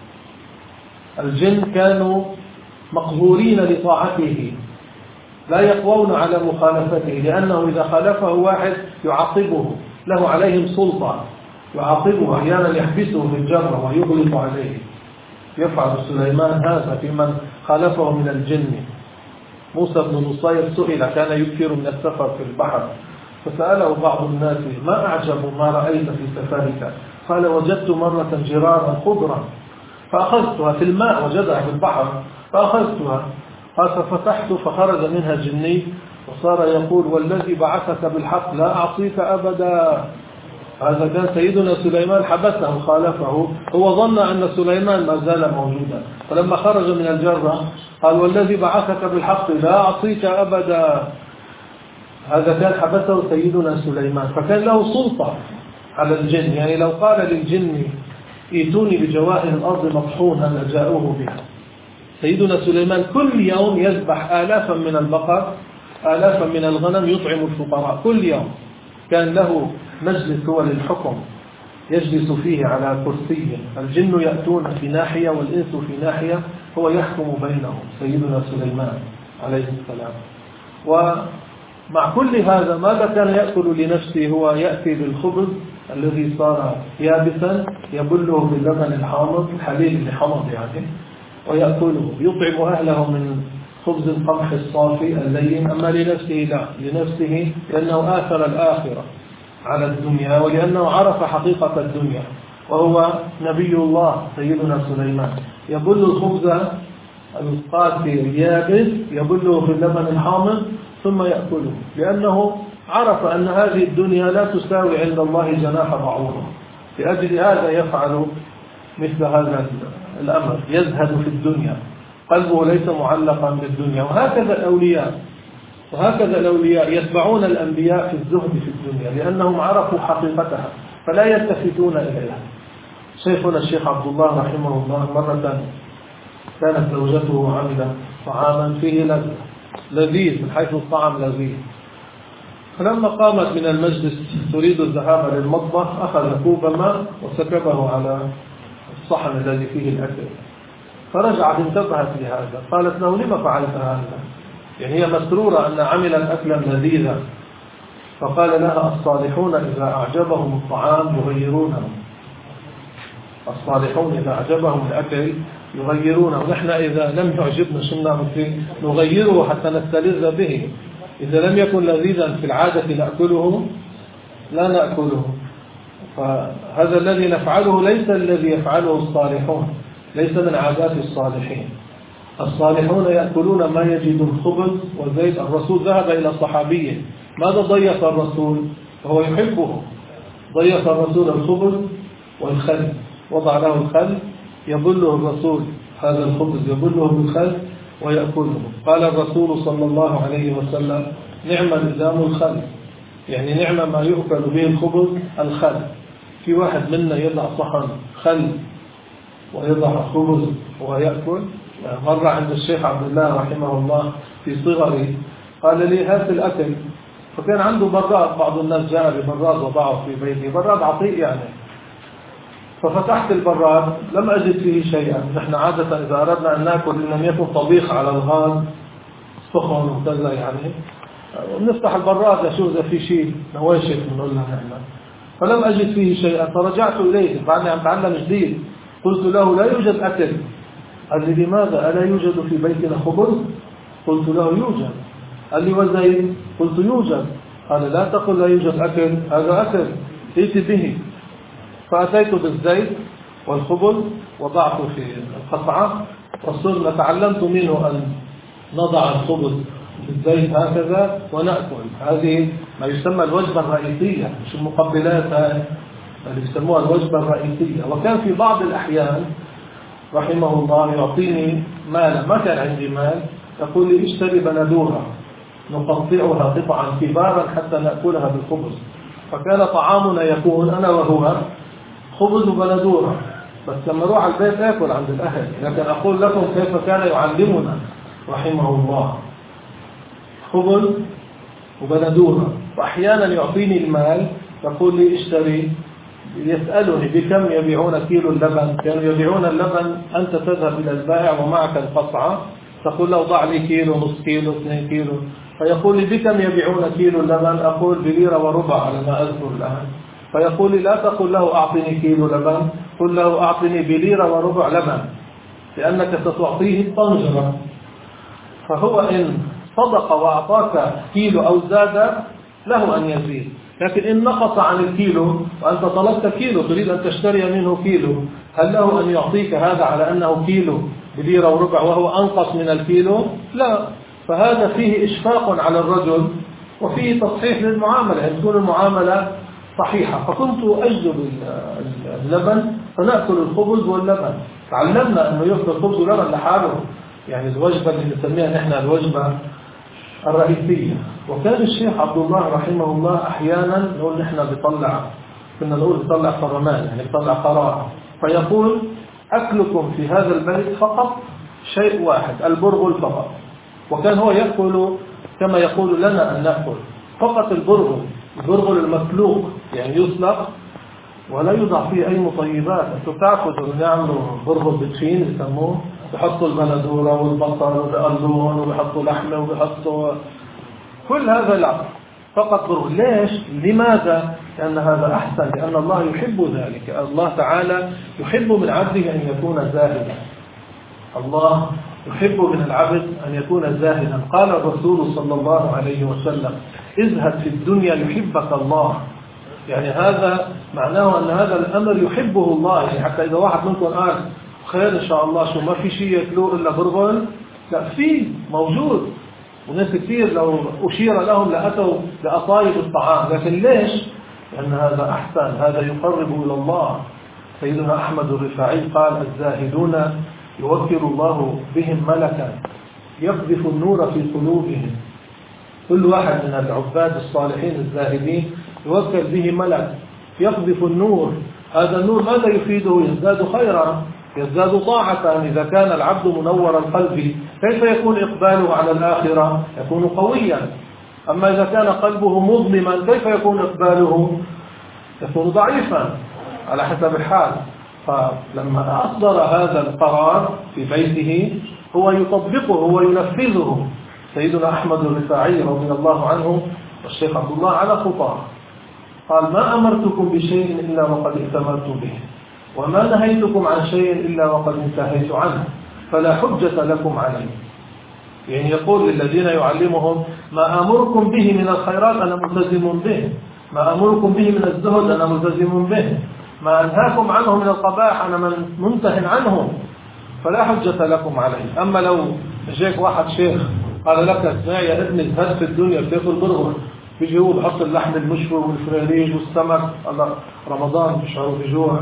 الجن كانوا مقهورين لطاعته، لا يقوون على مخالفته، لأنه إذا خالفه واحد يعاقبه، له عليهم سلطة، يعاقبه، أحيانا يحبسه في الجرة ويغلق عليه. يفعل سليمان هذا في من خالفه من الجن. موسى بن نصير سئل، كان يكثر من السفر في البحر، فسأله بعض الناس ما أعجب ما رأيت في سفرك؟ قال وجدت مرة جرارا خضرا فأخذتها في الماء، وجدها في البحر فأخذتها، قال ففتحت فخرج منها جني وصار يقول والذي بعثك بالحق لا أعصيك أبدا. هذا كان سيدنا سليمان حبسه خالفه، هو ظن أن سليمان ما زال موجودا، فلما خرج من الجرة قال والذي بعثك بالحق لا أعصيك أبدا. هذا كان حبسه سيدنا سليمان، فكان له سلطة على الجن. يعني لو قال للجن ائتوني بجواهر الأرض مطحونة لجاءوه بها. سيدنا سليمان كل يوم يذبح آلافا من البقر، آلافا من الغنم، يطعم الفقراء كل يوم. كان له مجلس هو للحكم يجلس فيه على كرسيه، الجن يأتون في ناحية والإنس في ناحية، هو يحكم بينهم سيدنا سليمان عليه السلام. ومع كل هذا ماذا كان يأكل لنفسه؟ هو يأتي بالخبز الذي صار يابسا يبله باللبن الحامض، الحليب اللي حمض يعني، ويأكله، يطعم أهله من خبز القمح الصافي اللين. أما لنفسه لا، لنفسه لأنه آثر الآخرة على الدنيا، ولأنه عرف حقيقة الدنيا، وهو نبي الله سيدنا سليمان. يبل الخبز القاسي اليابس يبله في اللبن الحامض ثم يأكله، لأنه عرف أن هذه الدنيا لا تساوي عند الله جناح بعوضة. لأجل هذا يفعل مثل هذا الأمر، يزهد في الدنيا، قلبه ليس معلقا بالدنيا. وهكذا الأولياء، وهكذا الأولياء يتبعون الأنبياء في الزهد في الدنيا لأنهم عرفوا حقيقتها فلا يلتفتون إليها. شيخنا الشيخ عبد الله رحمه الله مرة كانت زوجته عملت طعاما فيه لذيذ من حيث الطعم لذيذ، فلما قامت من المجلس تريد الذهاب للمطبخ أخذ كوب ماء وسكبه على الصحن الذي فيه الأكل، فرجعت انتبهت لهذا قالت له لما فعلت هذا؟ يعني هي مسرورة أن عملت أكلا لذيذا، فقال لها الصالحون إذا أعجبهم الطعام يغيرونه، الصالحون إذا أعجبهم الأكل يغيرونه، ونحن إذا لم يعجبنا شنا نغيره حتى نستلذ به، إذا لم يكن لذيذا في العادة نأكله لا نأكله. فهذا الذي نفعله ليس الذي يفعله الصالحون، ليس من عادات الصالحين. الصالحون يأكلون ما يجد الخبز والزيت. الرسول ذهب إلى صحابيه، ماذا ضيف الرسول وهو يحبه؟ ضيف الرسول الخبز والخل، وضع له الخل يبله الرسول، هذا الخبز يبله بالخل ويأكله. قال الرسول صلى الله عليه وسلم نعم الإدام الخل، يعني نعم ما يؤكل به الخبز الخل. في واحد منا يضع صحن خل ويضع خبز ويأكل؟ مرة عند الشيخ عبد الله رحمه الله في صغري قال لي هات الأكل، فكان عنده براد، بعض الناس جاء ببراد وضعه في بيتي، براد عطيء يعني، ففتحت البراد لم أجد فيه شيئا. نحن عادة إذا أردنا أن نأكل إن لم يكن طبيخ على الغاز سخن وكذا يعني نفتح البراد نشوف إذا في شيء نواشف نقول لها نحن، فلم أجد فيه شيئا. فرجعت إليه بعدني عم تعلم جديد، قلت له لا يوجد أكل. قال لي لماذا؟ ألا يوجد في بيتنا خبز؟ قلت له يوجد. قال لي وزيت؟ قلت يوجد. قال لا تقل لا يوجد أكل، هذا أكل ائت به. فأتيت بالزيت والخبز وضعته في القطعة، وصرنا تعلمت منه أن نضع الخبز بالزيت هكذا ونأكل. هذه ما يسمى الوجبة الرئيسية، مش المقبلات اللي يسموها الوجبة الرئيسية. وكان في بعض الأحيان رحمه الله يعطيني مالا، ما كان عندي مال، يقول لي اشتري بندورة نقطعها قطعا كبارا حتى نأكلها بالخبز. فكان طعامنا يكون أنا وهو خبز وبندورة، بس لما اروح على البيت آكل عند الأهل. لكن أقول لكم كيف كان يعلمنا رحمه الله، خبز وبندورة. وأحيانا يعطيني المال يقول لي اشتري، يسألني بكم يبيعون كيلو اللبن، كانوا يبيعون اللبن أنت تذهب إلى البائع ومعك القطعة تقول له ضع لي كيلو، نص كيلو، اثنين كيلو، فيقول لي بكم يبيعون كيلو اللبن؟ أقول بليرة وربع على ما أذكر الآن. فيقول لي لا تقول له أعطني كيلو لبن، قل له أعطني بليرة وربع لبن، لأنك ستعطيه طنجرة. فهو إن صدق وأعطاك كيلو أو زاد له أن يزيد، لكن إن نقص عن الكيلو وأنت طلبت كيلو تريد أن تشتري منه كيلو، هل له أن يعطيك هذا على أنه كيلو بليرة وربع وهو أنقص من الكيلو؟ لا. فهذا فيه إشفاق على الرجل وفيه تصحيح للمعاملة، أن تكون المعاملة صحيحة. فكنت أجلب اللبن فنأكل الخبز واللبن. تعلمنا أنه يأكل الخبز واللبن لحاله، يعني الوجبة اللي نسميها نحن الوجبة الرئيسية. وكان الشيخ عبد الله رحمه الله أحيانا نقول نحن بيطلع، كنا نقول بيطلع فرمان، يعني بيطلع قراءة، فيقول أكلكم في هذا البيت فقط شيء واحد، البرغل فقط. وكان هو يأكل كما يقول لنا أن نأكل فقط البرغل، البرغل المسلوق، يعني يسلق ولا يوضع فيه أي مطيبات. أنتوا تعرفوا يعملوا برغل بتشين يسموه، بيحطوا البندورة والبصل والقلون وبيحطوا لحمة وبيحطوا كل هذا، لا فقط برغل. ليش؟ لماذا؟ لأن هذا أحسن، لأن الله يحب ذلك. الله تعالى يحب من عبده أن يكون زاهدا، الله يحب من العبد أن يكون زاهدا. قال الرسول صلى الله عليه وسلم ازهد في الدنيا يحبك الله، يعني هذا معناه أن هذا الأمر يحبه الله. يعني حتى إذا واحد منكم قال خير إن شاء الله شو ما في شيء يأكلوه إلا برغل، لا فيه موجود، وناس كثير لو أشير لهم لأتوا لأطايب الطعام. لكن ليش؟ لأن هذا أحسن، هذا يقرب إلى الله. سيدنا أحمد الرفاعي قال الزاهدون يوكل الله بهم ملكا يقذف النور في قلوبهم كل واحد من العباد الصالحين الزاهدين يوكل به ملك يقذف النور، هذا النور ماذا يفيده؟ يزداد خيرا، يزداد طاعة. إذا كان العبد منور القلب كيف يكون إقباله على الآخرة؟ يكون قويا. أما إذا كان قلبه مظلما كيف يكون إقباله؟ يكون ضعيفا على حسب الحال. فلما أصدر هذا القرار في بيته هو يطبقه وينفذه. سيدنا أحمد الرفاعي رضي الله عنه والشيخ عبد الله على خطاه قال: ما أمرتكم بشيء إلا وقد ائتمرت به، وما نهيتكم عن شيء إلا وقد انتهيت عنه، فلا حجة لكم عليه. يعني يقول للذين يعلمهم: ما أمركم به من الخيرات أنا ملتزم به، ما أمركم به من الزهد أنا ملتزم به، ما أنهاكم عنه من القبائح أنا من منته عنه، فلا حجة لكم عليه. أما لو جاك واحد شيخ قال لك: اسمع يا ابني الزهد في الدنيا بتاكل برغل، بيجي هو بحط اللحم المشوي والفراريج والسمك، الله رمضان بيشعروا بجوع.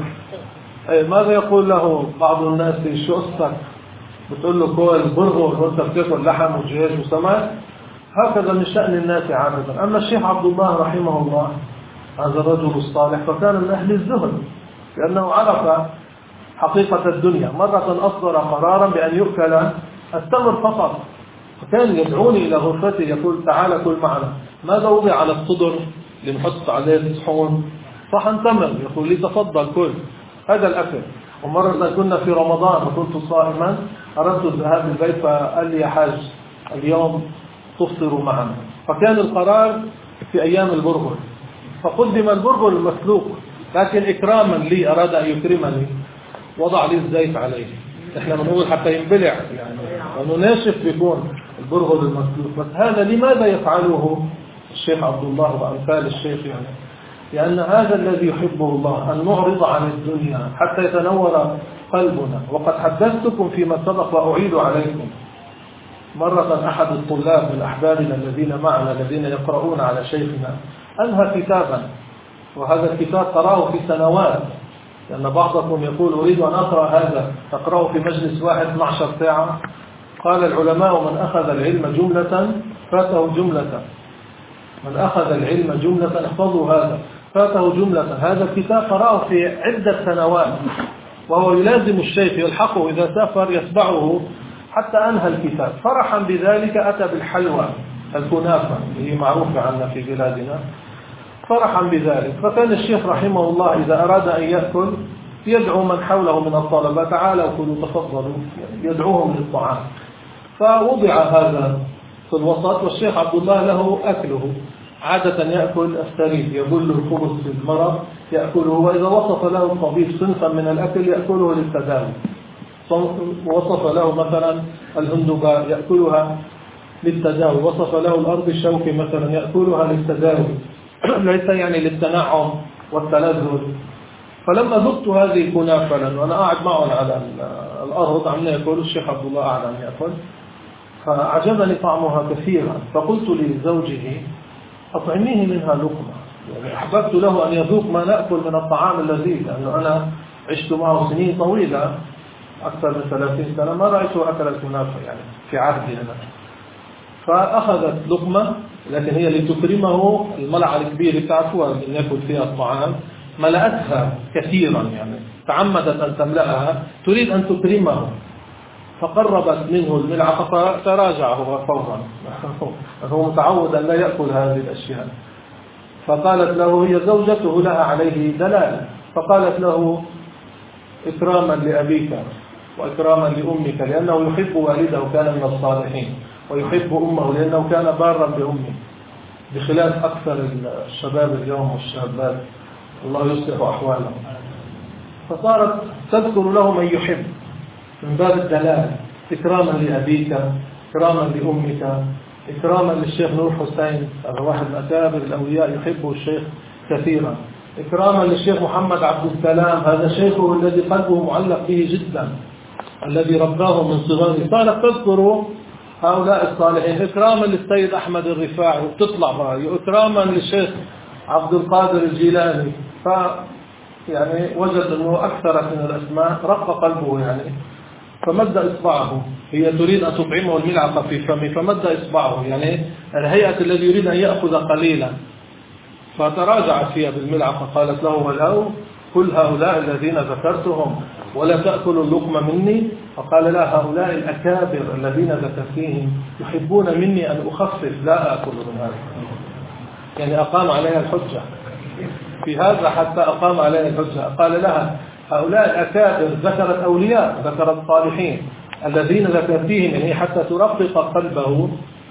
ماذا يقول له بعض الناس؟ شو قصتك؟ بتقول له: كل برغل وانت بتاكل لحم ودجاج وسمك. هكذا من شأن الناس عادة. أما الشيخ عبد الله رحمه الله هذا الرجل الصالح فكان من أهل الزهد، لأنه عرف حقيقة الدنيا. مرة أصدر قرارا بأن يؤكل التمر فقط، فكان يدعوني إلى غرفته يقول: تعال كل معنا. ماذا وضع على الصدر لنحط عليه صحون؟ صحن تمر. يقول لي: تفضل كل هذا الأكل. ومرة كنا في رمضان وكنت صائما، أردت الذهاب للبيت فقال لي: يا حاج اليوم تفطر معنا. فكان القرار في أيام البرغل، فقدم البرغل المسلوق، لكن إكراما لي أراد أن يكرمني وضع لي الزيت عليه. إحنا بنقول حتى ينبلع يعني، لأنه ناشف بيكون البرغل المسلوق. بس هذا لماذا يفعله الشيخ عبد الله وأمثال الشيخ؟ يعني لأن هذا الذي يحبه الله، أن نعرض عن الدنيا حتى يتنور قلبنا. وقد حدثتكم فيما سبق وأعيد عليكم. مرة أحد الطلاب من أحبابنا الذين معنا الذين يقرؤون على شيخنا أنهى كتابا، وهذا الكتاب قرأه في سنوات، لأن بعضكم يقول: أريد أن أقرأ هذا، أقرأه في مجلس واحد اثنتي عشرة ساعة. قال العلماء: من أخذ العلم جملة فاته جملة، من أخذ العلم جملة احفظوا هذا فاته جملة. هذا الكتاب قرأه في عدة سنوات، وهو يلازم الشيخ يلحقه إذا سافر يتبعه حتى أنهى الكتاب. فرحا بذلك أتى بالحلوى الكنافة اللي هي معروفة عنا في بلادنا، فرحا بذلك. فكان الشيخ رحمه الله إذا أراد أن يأكل يدعو من حوله من الطلبة: تعالوا كلوا تفضلوا، يدعوهم للطعام. فوضع هذا في الوسط، والشيخ عبد الله له أكله، عادة يأكل السريد، يبل الخبز في المرض يأكله، وإذا وصف له الطبيب صنفا من الأكل يأكله للتداوي. وصف له مثلا الهندباء يأكلها للتداوي، وصف له الأرض الشوكي مثلا يأكلها للتداوي ليس يعني للتنعم والتلذذ. فلما ذقت هذه الكنافة لأنه أنا قاعد معهم على الأرض عم يأكل، الشيخ عبد الله قاعد عم يأكل، فأعجبني طعمها كثيرا. فقلت لزوجه: أطعميه منها لقمة. يعني أحببت له أن يذوق ما نأكل من الطعام اللذيذ، لأنه أنا عشت معه سنين طويلة أكثر من ثلاثين سنة ما رأيته أكل الكنافة يعني في عهدي أنا. فأخذت لقمة، لكن هي لتكرمه الملعقة الكبيرة تعرفوها اللي نأكل فيها الطعام، ملأتها كثيرا يعني تعمدت أن تملأها تريد أن تكرمه، فقربت منه الملعقة فتراجع هو فورا هو متعود أن لا يأكل هذه الأشياء. فقالت له هي زوجته لها عليه دلالة، فقالت له: إكراما لأبيك وإكراما لأمك، لأنه يحب والده كان من الصالحين، ويحب أمه لأنه كان بارا بأمه، بخلاف أكثر الشباب اليوم والشابات الله يصلح أحوالهم. فصارت تذكر له من يحب من باب الدلال: إكراما لأبيك، إكراما لأمك، إكراما للشيخ نور حسين، هذا واحد من أكابر الأولياء يحبه الشيخ كثيرا، إكراما للشيخ محمد عبد السلام، هذا شيخه الذي قلبه معلق به جدا، الذي رباه من صغره. صارت تذكر هؤلاء الصالحين. إكراما للسيد أحمد الرفاعي، وتطلع معي، إكراما للشيخ عبد القادر الجيلاني. ف يعني وجد أنه أكثر من الأسماء رق قلبه يعني. فمد إصبعه، هي تريد أن تطعمه الملعقة في فمه فمد إصبعه، يعني الهيئة الذي يريد أن يأخذ قليلا، فتراجعت هي بالملعقة قالت له ولو كل هؤلاء الذين ذكرتهم ولا تأكل اللقمة مني. فقال لا، هؤلاء الأكابر الذين ذكرتهم يحبون مني أن أخفف لا أكل من هذا. يعني أقام عليها الحجة في هذا، حتى أقام عليها الحجة. قال لها هؤلاء الأكابر، ذكرت أولياء، ذكرت صالحين الذين ذكرتهم، يعني حتى ترقق قلبه،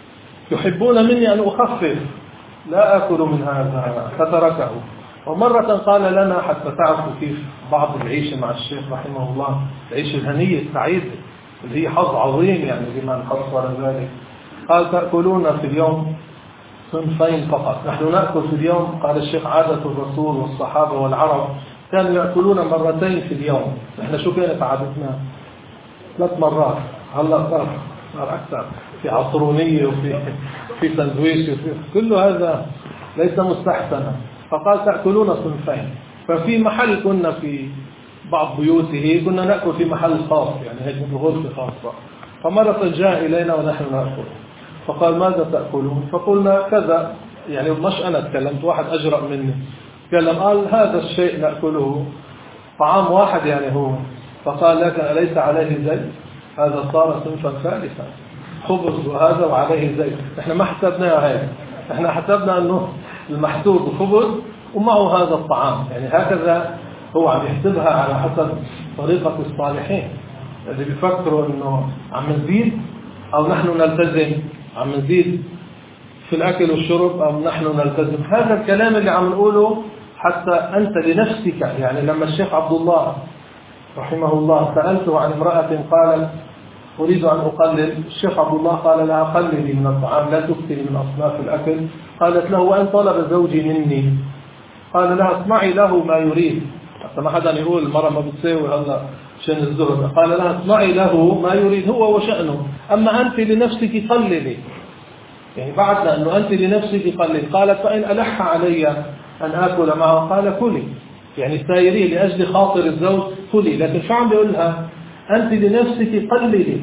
يحبون مني أن أخفف لا أكل من هذا، فتركه. ومرة قال لنا حتى تعرفوا كيف بعض العيش مع الشيخ رحمه الله، العيش الهنية السعيدة اللي هي حظ عظيم يعني لمن حصل ذلك. قال تأكلون في اليوم صنفين فقط، نحن نأكل في اليوم. قال الشيخ عادة الرسول والصحابة والعرب كانوا يأكلون مرتين في اليوم، نحن شو كانت عادتنا؟ ثلاث مرات، هلا صار صار أكثر، في عصرونية وفي في سندويش وفي كل هذا ليس مستحسنا. فقال تأكلون صنفين. ففي محل كنا في بعض بيوته كنا نأكل في محل خاص، يعني هيك مثل غرفة خاصة. فمرة جاء إلينا ونحن نأكل، فقال ماذا تأكلون؟ فقلنا كذا، يعني مش أنا تكلمت، واحد أجرأ مني تكلم قال هذا الشيء نأكله، طعام واحد يعني هو. فقال لكن أليس عليه زيت؟ هذا صار صنفا ثالثا، خبز وهذا وعليه زيت. احنا ما حسبناها هيك، احنا حسبنا أنه المحسوب خبز ومعه هذا الطعام، يعني هكذا هو عم يحسبها على حسب طريقة الصالحين اللي بيفكروا أنه عم نزيد أو نحن نلتزم، عم نزيد في الأكل والشرب أو نحن نلتزم. هذا الكلام اللي عم نقوله حتى أنت لنفسك. يعني لما الشيخ عبد الله رحمه الله سألته عن امرأة قالت أريد أن أقلل، الشيخ عبد الله قال لها قللي من الطعام، لا تكثري من أصناف الأكل. قالت له وأن طلب زوجي مني، قال لها اسمعي له ما يريد. حتى ما حدا يقول المرأة ما بتساوي هلا شأن الزهد. قال لها اسمعي له ما يريد هو وشأنه، أما أنت لنفسك قللي. يعني بعدنا أنه أنت لنفسك قللي. قالت فإن ألح علي أن آكل معه، قال كلي، يعني سايري لأجل خاطر الزوج كلي. لكن شو عم بيقولها؟ أنت لنفسك قللي.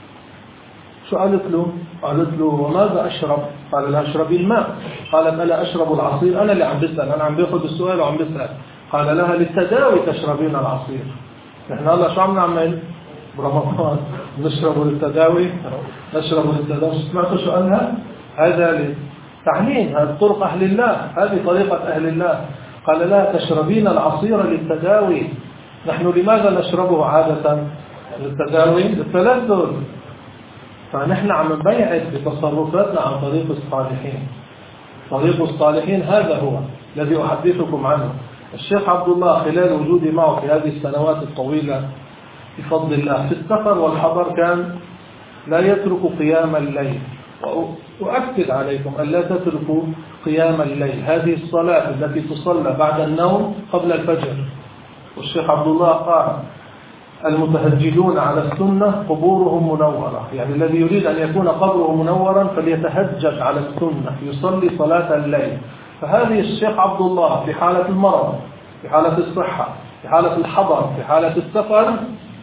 شو قالت له؟ قالت له وماذا أشرب؟ قال لها اشربي الماء. قالت ألا أشرب العصير؟ أنا اللي عم بسأل، أنا عم باخذ السؤال وعم بسأل. قال لها للتداوي تشربين العصير. نحن هلا شو عم نعمل برمضان؟ نشرب للتداوي، نشرب للتداوي. سمعتوا شو قالها؟ هذا للتعليم، هذه طرق أهل الله، هذه طريقة أهل الله. قال لا تشربين العصير للتداوي. نحن لماذا نشربه عادة؟ للتداوي، للتلذذ. فنحن عم نبيعد بتصرفاتنا عن طريق الصالحين. طريق الصالحين هذا هو الذي أحدثكم عنه. الشيخ عبد الله خلال وجودي معه في هذه السنوات الطويلة بفضل الله في السفر والحضر كان لا يترك قيام الليل. وأكد عليكم أن لا تتركوا قيام الليل، هذه الصلاة التي تصلى بعد النوم قبل الفجر. والشيخ عبد الله قال المتهجدون على السنة قبورهم منورة، يعني الذي يريد أن يكون قبره منورا فليتهجد على السنة، يصلي صلاة الليل. فهذه الشيخ عبد الله في حالة المرض، في حالة الصحة، في حالة الحضر، في حالة السفر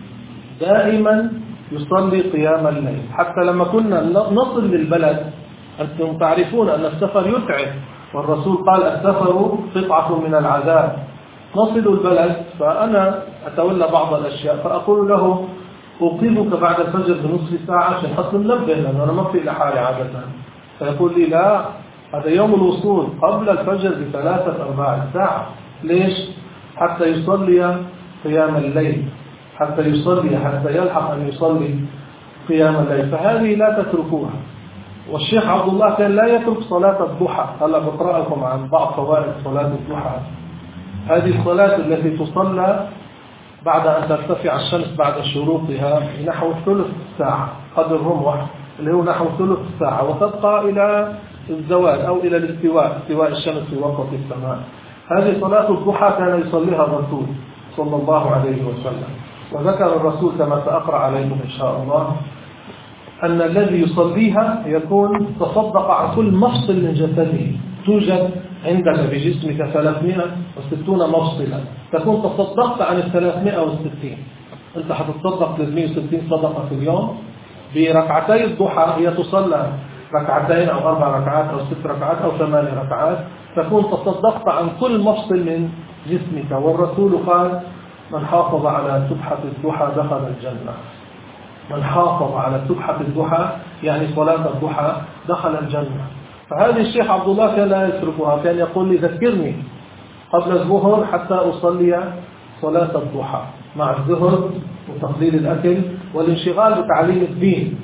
دائما يصلي قيام الليل. حتى لما كنا نصل للبلد، أنتم تعرفون أن السفر يتعب، والرسول قال السفر قطعة من العذاب. نصل البلد فأنا أتولى بعض الأشياء فأقول له أوقظك بعد الفجر بنصف ساعة عشان حتى منبه، لأنه أنا ما في لحالي عادة. فيقول لي لا، هذا يوم الوصول قبل الفجر بثلاثة أرباع ساعة. ليش؟ حتى يصلي قيام الليل، حتى يصلي، حتى يلحق أن يصلي قيام الليل. فهذه لا تتركوها. والشيخ عبد الله كان لا يترك صلاة الضحى. هلا بقرأ لكم عن بعض فوائد صلاة الضحى. هذه الصلاة التي تصلى بعد أن ترتفع الشمس بعد شروقها نحو ثلث ساعة، قدر رمح اللي هو نحو ثلث ساعة، وتبقى إلى الزوال أو إلى الاستواء، استواء الشمس في وسط السماء. هذه صلاة الضحى كان يصليها الرسول صلى الله عليه وسلم. وذكر الرسول كما سأقرأ عليكم إن شاء الله أن الذي يصليها يكون تصدق عن كل مفصل من جسده. توجد عندك بجسمك ثلاثمائة وستون مفصلا، تكون تصدقت عن الثلاثمائة وستين. أنت هتتصدق ثلاثمئة وستين صدقة في اليوم. بركعتي الضحى هي تصلى ركعتين أو أربع ركعات أو ست ركعات أو ثمان ركعات، تكون تصدقت عن كل مفصل من جسمك. والرسول قال: من حافظ على سبحة الضحى دخل الجنة. من حافظ على سبحة الضحى يعني صلاة الضحى دخل الجنة. فهذه الشيخ عبد الله كان لا يتركها، كان يقول لي: ذكرني قبل الظهر حتى أصلي صلاة الضحى، مع الزهد وتقليل الأكل والانشغال بتعليم الدين.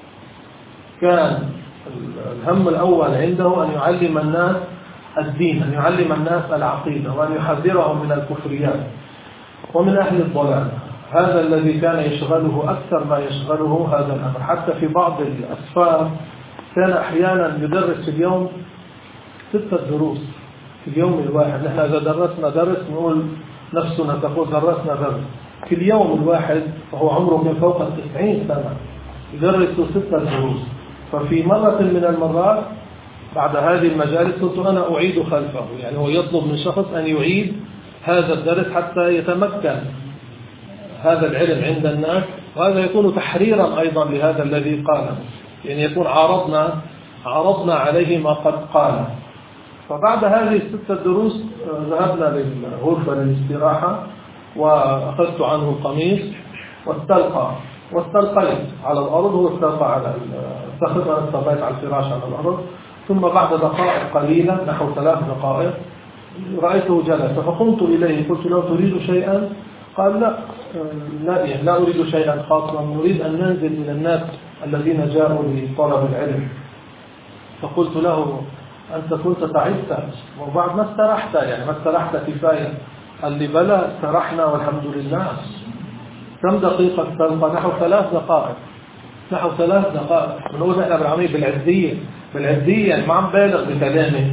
كان الهم الأول عنده أن يعلم الناس الدين، أن يعلم الناس العقيدة، وأن يحذرهم من الكفريات ومن أهل الضلال. هذا الذي كان يشغله أكثر ما يشغله هذا الأمر. حتى في بعض الأسفار كان أحيانا يدرس في اليوم ستة دروس في اليوم الواحد. نحن إذا درسنا درس نقول نفسنا تقول درسنا درس. في اليوم الواحد وهو عمره من فوق التسعين سنة يدرس ستة دروس. ففي مرة من المرات بعد هذه المجالس كنت أنا أعيد خلفه، يعني هو يطلب من شخص أن يعيد هذا الدرس حتى يتمكن هذا العلم عند الناس، وهذا يكون تحريرا أيضا لهذا الذي قاله، يعني يكون عرضنا عرضنا عليه ما قد قاله. فبعد هذه الستة دروس ذهبنا للغرفة للاستراحة، وأخذت عنه القميص واستلقى واستلقيت على الأرض، واستلقى على التخت، وأنا استلقيت على الفراش على الأرض. ثم بعد دقائق قليلة نحو ثلاث دقائق رأيته جلس، فقمت إليه قلت له: تريد شيئا؟ قال: لا لا, يعني لا أريد شيئا خاصا، نريد أن ننزل إلى الناس الذين جاءوا لطلب العلم. فقلت له: أنت كنت تعبت وبعد ما استرحت، يعني ما استرحت كفاية. قال لي: بلى استرحنا والحمد لله. كم دقيقة استلقى؟ نحو ثلاث دقائق نحو ثلاث دقائق بنقول احنا بالعمية بالعزية بالعزية يعني ما عم بالغ بكلامه.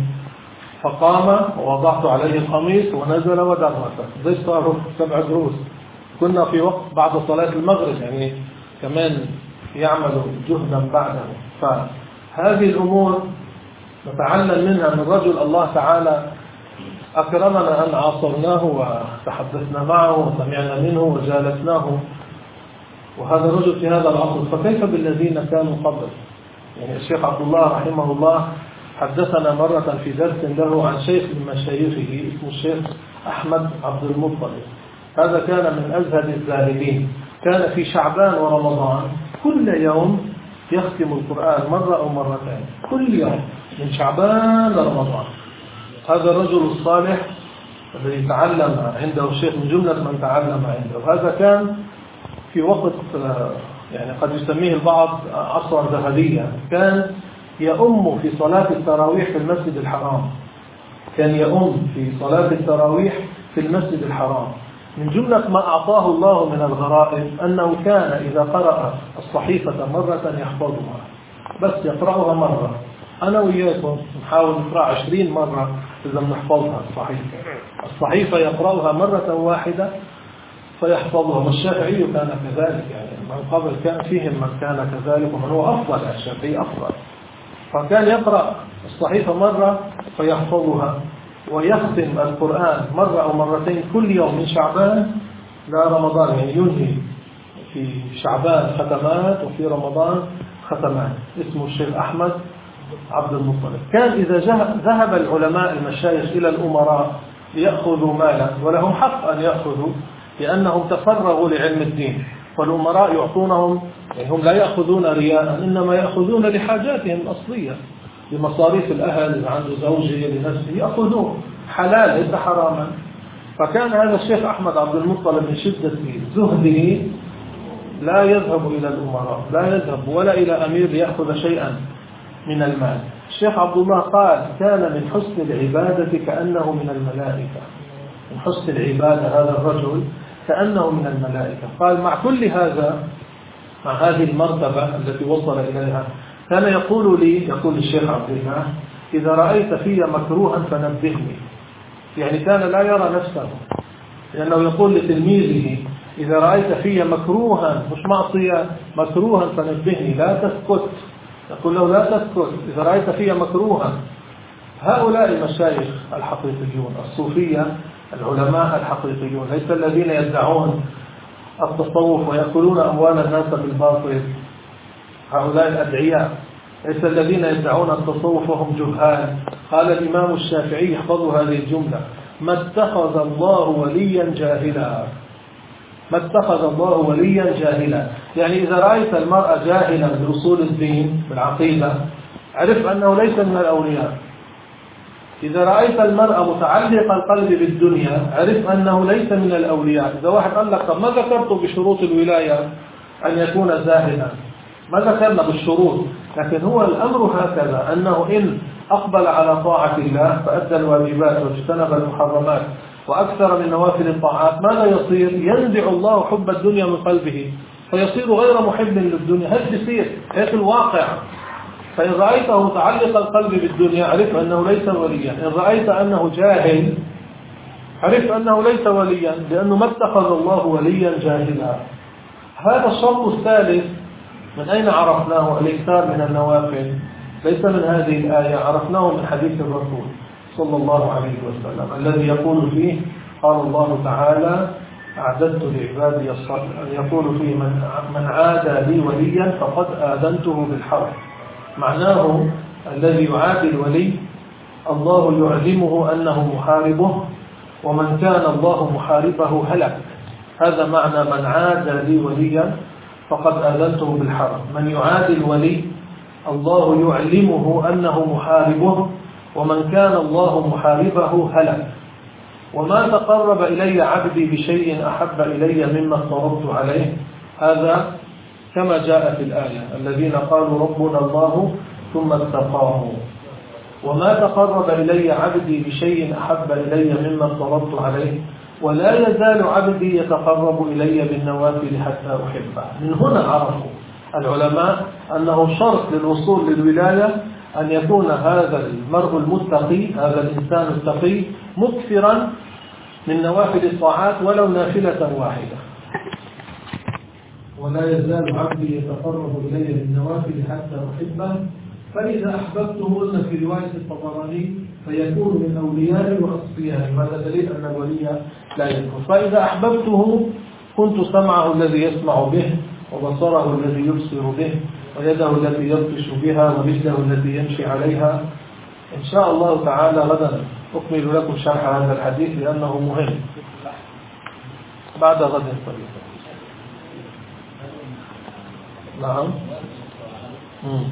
فقام ووضعت عليه القميص ونزل ودرس. زي صاروا سبع دروس. كنا في وقت بعد صلاة المغرب، يعني كمان يعمل جهدا بعده. فهذه الأمور نتعلم منها من رجل الله تعالى أكرمنا أن عاصرناه وتحدثنا معه وسمعنا منه وجالسناه، وهذا الرجل في هذا العصر. فكيف بالذين كانوا قبل؟ يعني الشيخ عبد الله رحمه الله حدثنا مرة في درس له عن شيخ من مشايخه اسمه الشيخ أحمد عبد المطلب. هذا كان من أزهد الزاهدين. كان في شعبان ورمضان كل يوم يختم القرآن مرة أو مرتين كل يوم من شعبان لرمضان. هذا الرجل الصالح الذي تعلم عنده الشيخ من جملة من تعلم عنده. وهذا كان في وقت يعني قد يسميه البعض عصر ذهبيا. كان يؤم في صلاة التراويح في المسجد الحرام. كان يؤم في صلاة التراويح في المسجد الحرام. من جملة ما أعطاه الله من الغرائب أنه كان إذا قرأ الصحيفة مرة يحفظها، بس يقرأها مرة. أنا وياكم نحاول نقرأ عشرين مرة إذا نحفظها الصحيفة. الصحيفة يقرأها مرة واحدة فيحفظها. والشافعي كان كذلك، يعني من قبل كان فيهم من كان كذلك ومن هو أفضل. الشافعي أفضل. فكان يقرأ الصحيفة مرة فيحفظها، ويختم القرآن مرة أو مرتين كل يوم من شعبان لا رمضان. يعني ينهي في شعبان ختمات وفي رمضان ختمات. اسمه الشيخ أحمد عبد المطلب. كان إذا ذهب العلماء المشايخ إلى الأمراء ليأخذوا مالا، ولهم حق أن يأخذوا لأنهم تفرغوا لعلم الدين، فالأمراء يعطونهم، يعني هم لا يأخذون رياء، إنما يأخذون لحاجاتهم الأصلية، لمصاريف الأهل، إذا عنده زوجة لنفسه يأخذون حلال ليس حراما. فكان هذا الشيخ أحمد عبد المطلب من شدة زهده لا يذهب إلى الأمراء، لا يذهب ولا إلى أمير ليأخذ شيئا من المال. الشيخ عبد الله قال: كان من حسن العبادة كأنه من الملائكة. من حسن العبادة هذا الرجل كأنه من الملائكة. قال: مع كل هذا، مع هذه المرتبة التي وصل إليها، كان يقول لي، يقول الشيخ عبد الله: إذا رأيت في مكروها فنبهني. يعني كان لا يرى نفسه، لأنه يقول لتلميذه: إذا رأيت في مكروها، مش معصية، مكروها فنبهني، لا تسكت. يقول له: لا تسكت إذا رأيت في مكروها. هؤلاء المشايخ الحقيقيون الصوفية، العلماء الحقيقيون، ليس الذين يدعون التصوف ويأكلون أموال الناس بالباطل هؤلاء الأدعياء ليس الذين يدعون التصوف وهم جهال. قال الإمام الشافعي احفظوا هذه الجملة: ما اتخذ الله وليا جاهلا. ما اتخذ الله وليا جاهلا، يعني إذا رأيت المرء جاهلا بأصول الدين بالعقيدة عرف أنه ليس من الأولياء. إذا رأيت المرء متعلق القلب بالدنيا عرف أنه ليس من الأولياء. إذا واحد قال لك طب ما ذكرت بشروط الولاية أن يكون زاهدا، ما ذكرنا بالشروط، لكن هو الأمر هكذا أنه إن أقبل على طاعة الله فأدى الواجبات واجتنب المحرمات وأكثر من نوافل الطاعات ماذا يصير؟ ينزع الله حب الدنيا من قلبه فيصير غير محب للدنيا. هذا يصير هيك الواقع. فإن رأيته متعلق القلب بالدنيا عرف أنه ليس وليا، إن رأيت أنه جاهل عرف أنه ليس وليا، لأنه ما اتخذ الله وليا جاهلا. هذا الشرط الثالث من أين عرفناه؟ الإكثار من النوافل ليس من هذه الآية، عرفناه من حديث الرسول صلى الله عليه وسلم الذي يقول فيه قال الله تعالى: أعددت لعبادي الصالحين، يقول فيه من, من عادى لي وليا فقد آذنته بالحرب. معناه الذي يعادي الولي الله يعلمه أنه محاربه، ومن كان الله محاربه هلك. هذا معنى من عادى لي وليا فقد آذنته بالحرب. من يعادي الولي الله يعلمه أنه محاربه، ومن كان الله محاربه هلك. وما تقرب إلي عبدي بشيء أحب إلي مما افترضت عليه. هذا كما جاء في الآية: الذين قالوا ربنا الله ثم استقاموا. وما تقرب إلي عبدي بشيء أحب إلي مما افترضت عليه، ولا يزال عبدي يتقرب إلي بالنوافل حتى أحبه. من هنا عرفوا العلماء أنه شرط للوصول للولاية أن يكون هذا المرء المتقي، هذا الإنسان التقي، مكثرا من نوافل الطاعات ولو نافلة واحدة. ولا يزال عبدي يتقرب إلي بالنوافل حتى أحبه، فإذا أحببته قلنا في رواية الطبراني فيكون من أوليائي وأصفيائي. هذا دليل أن الولي لا يكون. فإذا أحببته كنت سمعه الذي يسمع به، وبصره الذي يبصر به، ويده التي يبطش بها، ورجله التي يمشي عليها. إن شاء الله تعالى غدا أكمل لكم شرح هذا الحديث لأنه مهم. بعد غد طريق. نعم. مم.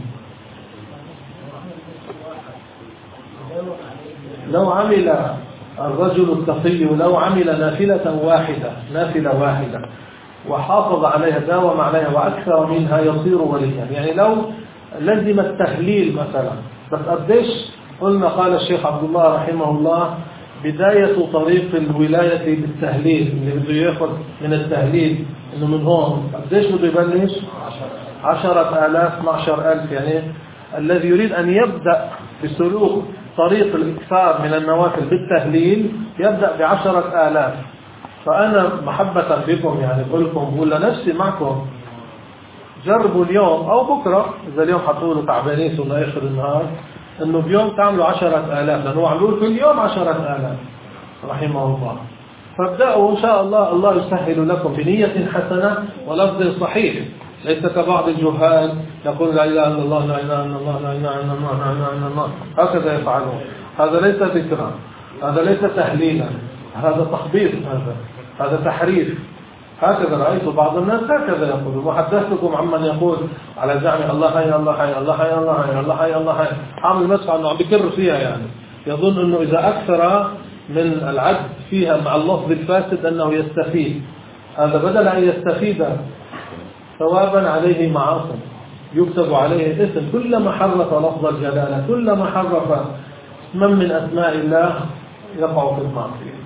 لو عمل الرجل التقي لو عمل نافلة واحدة نافلة واحدة وحافظ عليها داوم عليها وأكثر منها يصير وليا. يعني لو لزم التهليل مثلا، بس قديش قلنا قال الشيخ عبد الله رحمه الله بداية طريق الولاية بالتهليل، اللي بده ياخذ من التهليل إنه من هون قديش بده يبلش؟ عشرة آلاف اثناشر ألف. يعني الذي يريد أن يبدأ بسلوك طريق الإكثار من النوافل بالتهليل يبدأ بعشرة آلاف. فأنا محبة بكم يعني بقول لكم بقول لنفسي معكم جربوا اليوم أو بكرة، إذا اليوم حطولوا تعبانين ولا آخر النهار، إنه بيوم تعملوا عشرة آلاف، لأنه عملوا كل يوم عشرة آلاف رحمه الله. فابدأوا إن شاء الله، الله يسهل لكم بنية حسنة ولفظ صحيح، ليس كبعض الجهال يقول لا إله إلا الله لا إله إلا الله لا إله إلا الله لا إله إلا الله، هكذا يفعلون. هذا ليس ذكرا، هذا ليس تهليلا، هذا تخبيط، هذا هذا تحريف. هكذا رأيت بعض الناس هكذا يقول. وحدثتكم عمن يقول على زعم الله حي الله حي الله حي الله حي الله حي الله حي، عامل مسعى انه عم بكر فيها، يعني يظن انه اذا اكثر من العد فيها مع اللفظ الفاسد انه يستفيد. هذا بدل ان يستفيد ثوابا عليه معاصي، يكتب عليه اسم. كلما حرف لفظ الجلالة، كلما حرف اسما من اسماء الله يقع في المعصية.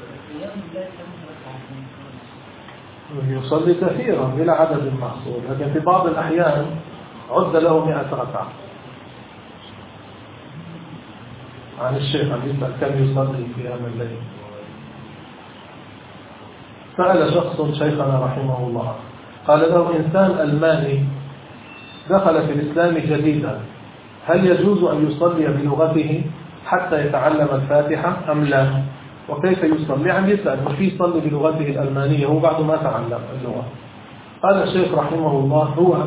يصلي كثيرا بلا عدد محصور، لكن في بعض الأحيان عد له مئة ركعة. عن الشيخ عم يسأل كم يصلي في هذا الليل. سأل شخص شيخنا رحمه الله، قال له إنسان ألماني دخل في الإسلام جديدا، هل يجوز أن يصلي بلغته حتى يتعلم الفاتحة أم لا؟ وكيف يصلي؟ عم يسأل وكيف يصلي بلغته الألمانية، هو بعد ما تعلم اللغة. قال الشيخ رحمه الله هو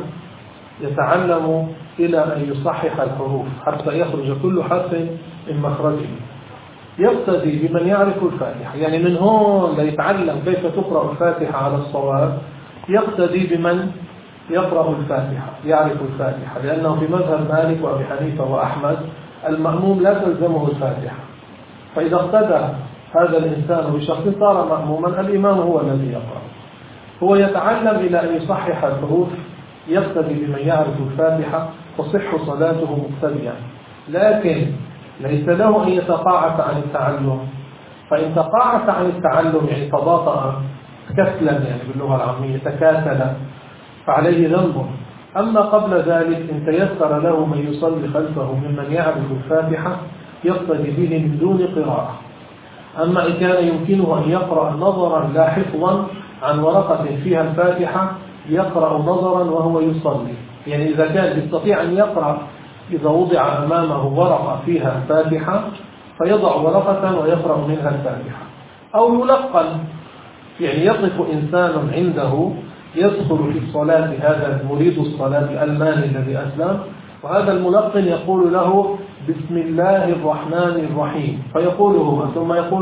يتعلم إلى أن يصحح الحروف حتى يخرج كل حرف من مخرجه، يقتدي بمن يعرف الفاتحة. يعني من هون ليتعلم كيف تقرأ الفاتحة على الصواب يقتدي بمن يقرأ الفاتحة يعرف الفاتحة، لأنه في مذهب مالك وأبي حنيفة وأحمد المأموم لا تلزمه الفاتحة، فإذا اقتدى هذا الإنسان بشخص صار مأموما، الإمام هو الذي يقرأ. هو يتعلم إلى أن يصحح الحروف، يقتدي بمن يعرف الفاتحة تصح صلاته مقتديا، لكن ليس له أن يتقاعس عن التعلم. فإن تقاعس عن التعلم يعني تباطأ كسلا، يعني باللغة العامية تكاسل، فعليه ذنب. أما قبل ذلك إن تيسر له من يصلي خلفه ممن يعرف الفاتحة يقتدي به من دون قراءة. أما إن كان يمكنه أن يقرأ نظرا لا حفظا عن ورقة فيها الفاتحة يقرأ نظرا وهو يصلي. يعني إذا كان يستطيع أن يقرأ إذا وضع أمامه ورقة فيها الفاتحة فيضع ورقة ويقرأ منها الفاتحة، أو يلقن، يعني يقف إنسان عنده يدخل في الصلاة، هذا مريد الصلاة الألماني الذي أسلم، وهذا الملقن يقول له بسم الله الرحمن الرحيم، فيقول هو، ثم يقول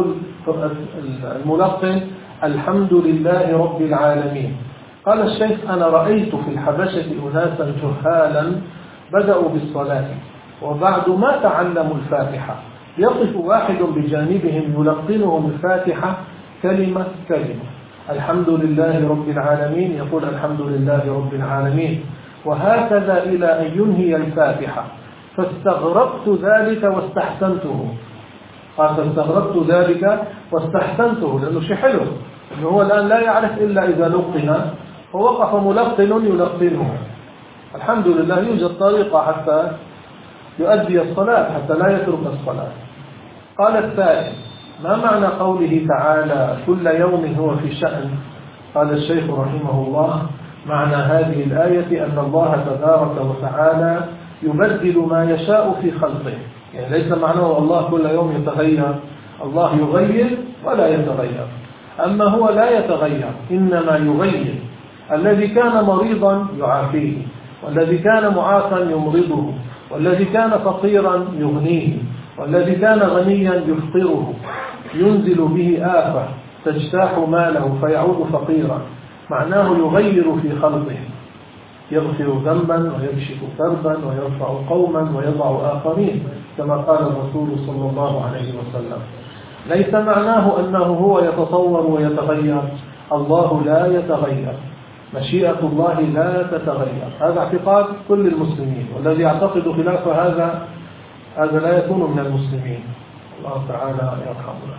الملقن الحمد لله رب العالمين. قال الشيخ أنا رأيت في الحبشة أناسا جهالا بدأوا بالصلاة وبعد ما تعلموا الفاتحة يقف واحد بجانبهم يلقنهم الفاتحة كلمة كلمة، الحمد لله رب العالمين يقول الحمد لله رب العالمين، وهكذا إلى أن ينهي الفاتحة. فاستغربت ذلك واستحسنته. قال فاستغربت ذلك واستحسنته، لأنه شيء حلو أنه هو الآن لا يعرف إلا إذا لقن، فوقف ملقن يلقنه. الحمد لله يوجد طريقة حتى يؤدي الصلاة، حتى لا يترك الصلاة. قال الثالث ما معنى قوله تعالى كل يوم هو في شأن؟ قال الشيخ رحمه الله معنى هذه الآية أن الله تبارك وتعالى يبدل ما يشاء في خلقه. يعني ليس معناه الله كل يوم يتغير، الله يغير ولا يتغير، أما هو لا يتغير إنما يغير. الذي كان مريضا يعافيه، والذي كان معافا يمرضه، والذي كان فقيرا يغنيه، والذي كان غنيا يفقره، ينزل به آفة تجتاح ماله فيعود فقيرا. معناه يغير في خلقه، يغفر ذنبا ويكشف كربا ويرفع قوما ويضع آخرين كما قال الرسول صلى الله عليه وسلم. ليس معناه أنه هو يتطور ويتغير، الله لا يتغير، مشيئة الله لا تتغير. هذا اعتقاد كل المسلمين، والذي يعتقد خلاف هذا هذا لا يكون من المسلمين. الله تعالى يرحمنا.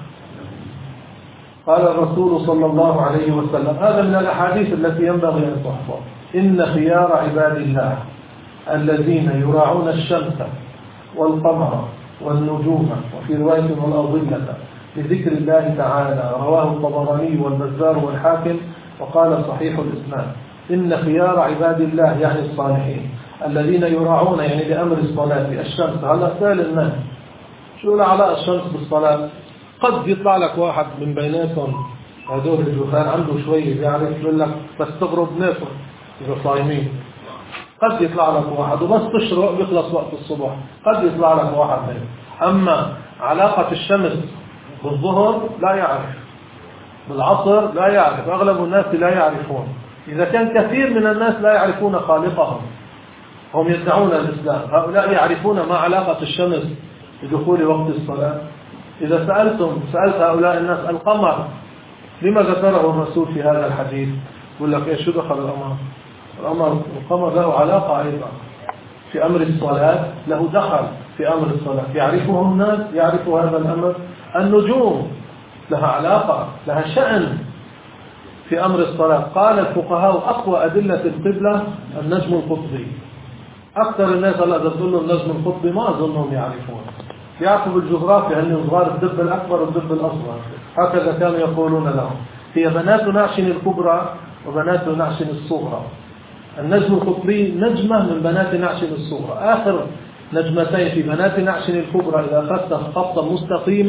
قال الرسول صلى الله عليه وسلم، هذا من الأحاديث التي ينبغي أن تحفظ، إن خيار عباد الله الذين يراعون الشمس والقمر والنجوم، وفي رواية والأضلة لذكر الله تعالى، رواه الطبراني والبزار والحاكم وقال صحيح الإسناد. إن خيار عباد الله يعني الصالحين الذين يراعون يعني لأمر الصلاة الشمس. هلا سأل الناس شو علاقة الشمس بالصلاة؟ قد يطلع لك واحد من بيناتهم هذول الجهال عنده شوية بيعرف يقول لك بس تغرب ناكل إذا صايمين، قد يطلع لك واحد وبس تشرق بيخلص وقت الصبح، قد يطلع لك واحد هيك. أما علاقة الشمس بالظهر لا يعرف، بالعصر لا يعرف، أغلب الناس لا يعرفون. إذا كان كثير من الناس لا يعرفون خالقهم، هم يدعون الإسلام، هؤلاء يعرفون ما علاقة الشمس بدخول وقت الصلاة. إذا سألتم سألت هؤلاء الناس القمر لما ذكره الرسول في هذا الحديث؟ يقول لك إيش شو دخل القمر؟ القمر القمر له علاقة أيضا في أمر الصلاة، له دخل في أمر الصلاة، يعرفه الناس، يعرفوا هذا الأمر. النجوم لها علاقة، لها شأن في أمر الصلاة. قال الفقهاء أقوى أدلة القبلة النجم القطبي. أكثر الناس هلا إذا تقول له النجم القطبي ما أظنهم يعرفون، يعرفوا بالجغرافيا أن صغار الدب الأكبر والدب الأصغر، هكذا كانوا يقولون لهم. هي بنات نعش الكبرى وبنات نعش الصغرى. النجم القطبي نجمة من بنات نعش الصغرى، آخر نجمتين في بنات نعش الكبرى إذا أخذت خطا مستقيما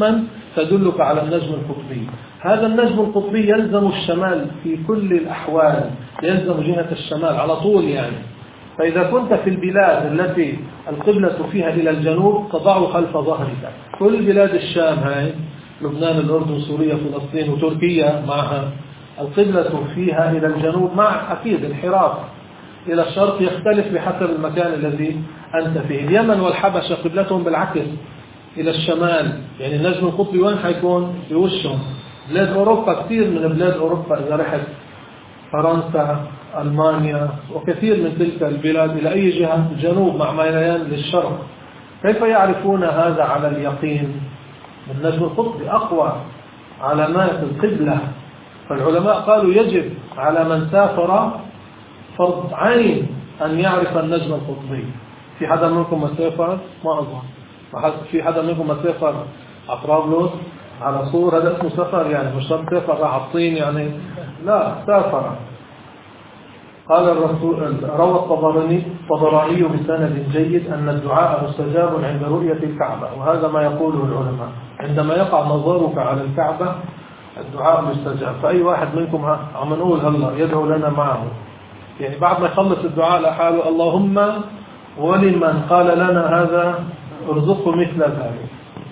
تدلك على النجم القطبي. هذا النجم القطبي يلزم الشمال في كل الأحوال، يلزم جهة الشمال على طول يعني. فإذا كنت في البلاد التي القبلة فيها إلى الجنوب تضع خلف ظهرك. كل بلاد الشام هاي، لبنان، الأردن، سوريا، فلسطين وتركيا معها، القبلة فيها إلى الجنوب مع أكيد انحراف إلى الشرق يختلف بحسب المكان الذي أنت فيه. اليمن والحبشة قبلتهم بالعكس إلى الشمال، يعني النجم القطبي وين حيكون؟ بوشهم. بلاد أوروبا، كثير من بلاد أوروبا إذا رحت فرنسا، ألمانيا وكثير من تلك البلاد إلى أي جهة؟ الجنوب مع ميلان للشرق. كيف يعرفون هذا على اليقين؟ النجم القطبي أقوى علامات القبلة. فالعلماء قالوا يجب على من سافر فرض عين أن يعرف النجم القطبي. في حدا منكم مسافر؟ ما أظن. في حدا منكم مسافر على طرابلس على صور؟ هذا اسمه سفر يعني، مش سافر راح الصين يعني، لا، سافر. قال الرسول، روى الطبراني الطبراني بسند جيد أن الدعاء مستجاب عند رؤية الكعبة، وهذا ما يقوله العلماء. عندما يقع نظرك على الكعبة الدعاء مستجاب. فأي واحد منكم عم نقول هلا يدعو لنا معه، يعني بعد ما يخلص الدعاء لحاله اللهم ولمن قال لنا هذا ارزقه مثل ذلك.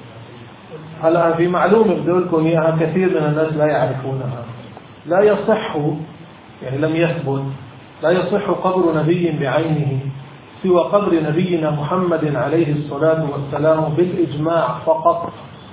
هلا في معلومة بدي أقول لكم إياها، كثير من الناس لا يعرفونها. لا يصح، يعني لم يثبت، لا يصح قبر نبي بعينه سوى قبر نبينا محمد عليه الصلاة والسلام بالإجماع فقط.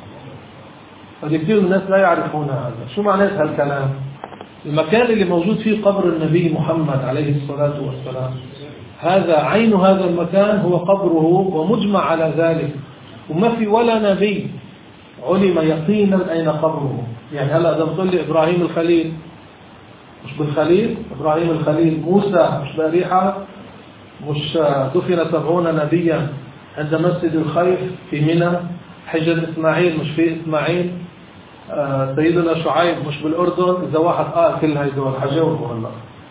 فكثير من الناس لا يعرفون هذا. شو معنى هالكلام؟ المكان اللي موجود فيه قبر النبي محمد عليه الصلاة والسلام، هذا عين هذا المكان هو قبره ومجمع على ذلك، وما في ولا نبي علم يقينا أين قبره. يعني هلأ إذا بتقول لي إبراهيم الخليل، مش بالخليل؟ إبراهيم الخليل. موسى مش بأريحة؟ مش دفن سبعون نبيا عند مسجد الخيف في منى؟ حجر إسماعيل مش في إسماعيل؟ آه سيدنا شعيب مش بالأردن؟ إذا واحد قال كل هيدول حجاوبه والله.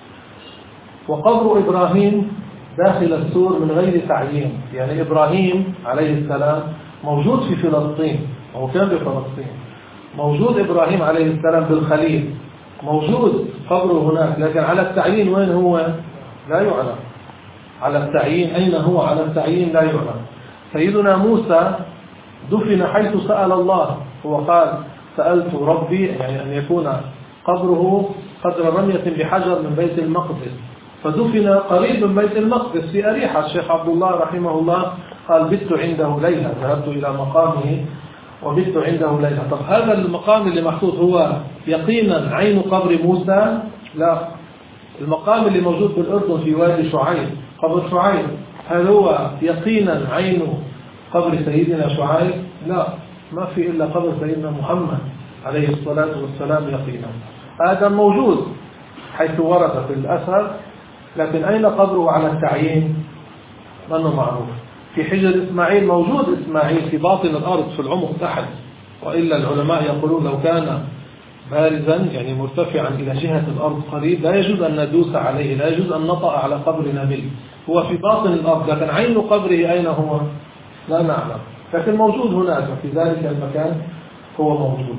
وقبر إبراهيم داخل السور من غير تعيين، يعني إبراهيم عليه السلام موجود في فلسطين، هو كان بفلسطين، موجود إبراهيم عليه السلام بالخليل، موجود قبره هناك، لكن على التعيين وين هو؟ لا يعلم. على التعيين أين هو؟ على التعيين لا يعلم. سيدنا موسى دفن حيث سأل الله، هو قال سألت ربي، يعني أن يكون قبره قدر رمية بحجر من بيت المقدس، فدفن قريب من بيت المقدس في أريحة. الشيخ عبد الله رحمه الله قال بت عنده ليلة، ذهبت إلى مقامه وبت عنده ليلة. طب هذا المقام اللي محطوط هو يقينا عين قبر موسى؟ لا. المقام اللي موجود بالأردن في وادي شعيب، قبر شعيب، هل هو يقينا عين قبر سيدنا شعيب؟ لا، ما في إلا قبر سيدنا محمد عليه الصلاة والسلام يقينا. آدم موجود حيث ورد في الأثر، لكن أين قبره على التعيين؟ منه معروف. في حجر إسماعيل موجود إسماعيل في باطن الأرض في العمق تحت، وإلا العلماء يقولون لو كان بارزا يعني مرتفعا إلى جهة الأرض قريب لا يجوز أن ندوس عليه، لا يجوز أن نطأ على قبر نبي. هو في باطن الأرض، لكن عين قبره أين هو؟ لا نعلم، لكن موجود هناك في ذلك المكان، هو موجود.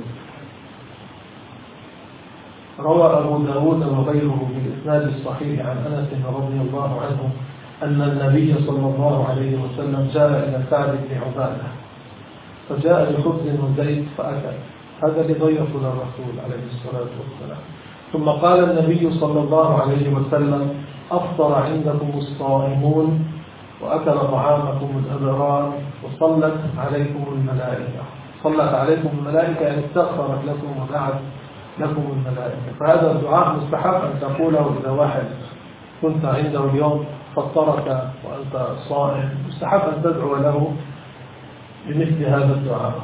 روى أبو داود وغيره بالإسناد الصحيح عن أنس رضي الله عنه أن النبي صلى الله عليه وسلم جاء إلى سعد بن عبادة فجاء بخبز وزيت فأكل، هذا لضيف للرسول عليه الصلاة والسلام. ثم قال النبي صلى الله عليه وسلم أفطر عندكم الصائمون وأكل طعامكم الأبرار وصلت عليكم الملائكة. صلت عليكم الملائكة يعني استغفرت لكم ودعت لكم الملائكة. فهذا الدعاء مستحب أن تقوله إذا واحد كنت عنده اليوم فطرك وأنت صائم، مستحب أن تدعو له بمثل هذا الدعاء.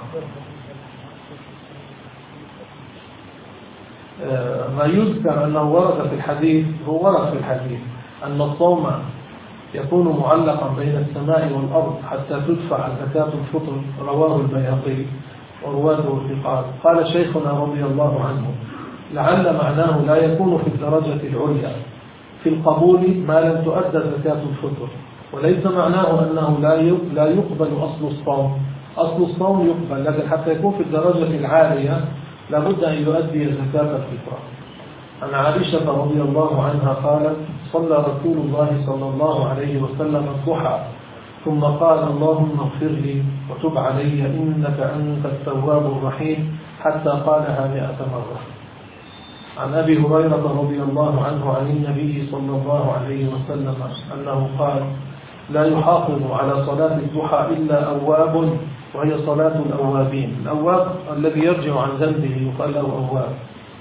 ما يذكر أنه ورد في الحديث، هو ورد في الحديث أن الصوم يكون معلقا بين السماء والأرض حتى تدفع زكاة الفطر، رواه البيهقي ورواته ثقات. قال شيخنا رضي الله عنه لعل معناه لا يكون في الدرجة العليا في القبول ما لم تؤدى زكاة الفطر، وليس معناه أنه لا لا يقبل أصل الصوم، أصل الصوم يقبل، لكن حتى يكون في الدرجة العالية لابد أن يؤدي زكاة الفطرة. عن عائشة رضي الله عنها قالت: صلى رسول الله صلى الله عليه وسلم الضحى ثم قال: اللهم اغفر لي وتب علي إنك أنت التواب الرحيم، حتى قالها مئة مرة. عن أبي هريرة رضي الله عنه عن النبي صلى الله عليه وسلم أنه قال: لا يحافظ على صلاة الضحى إلا أواب، وهي صلاة الأوابين. الأواب الذي يرجع عن ذنبه يقال له أواب.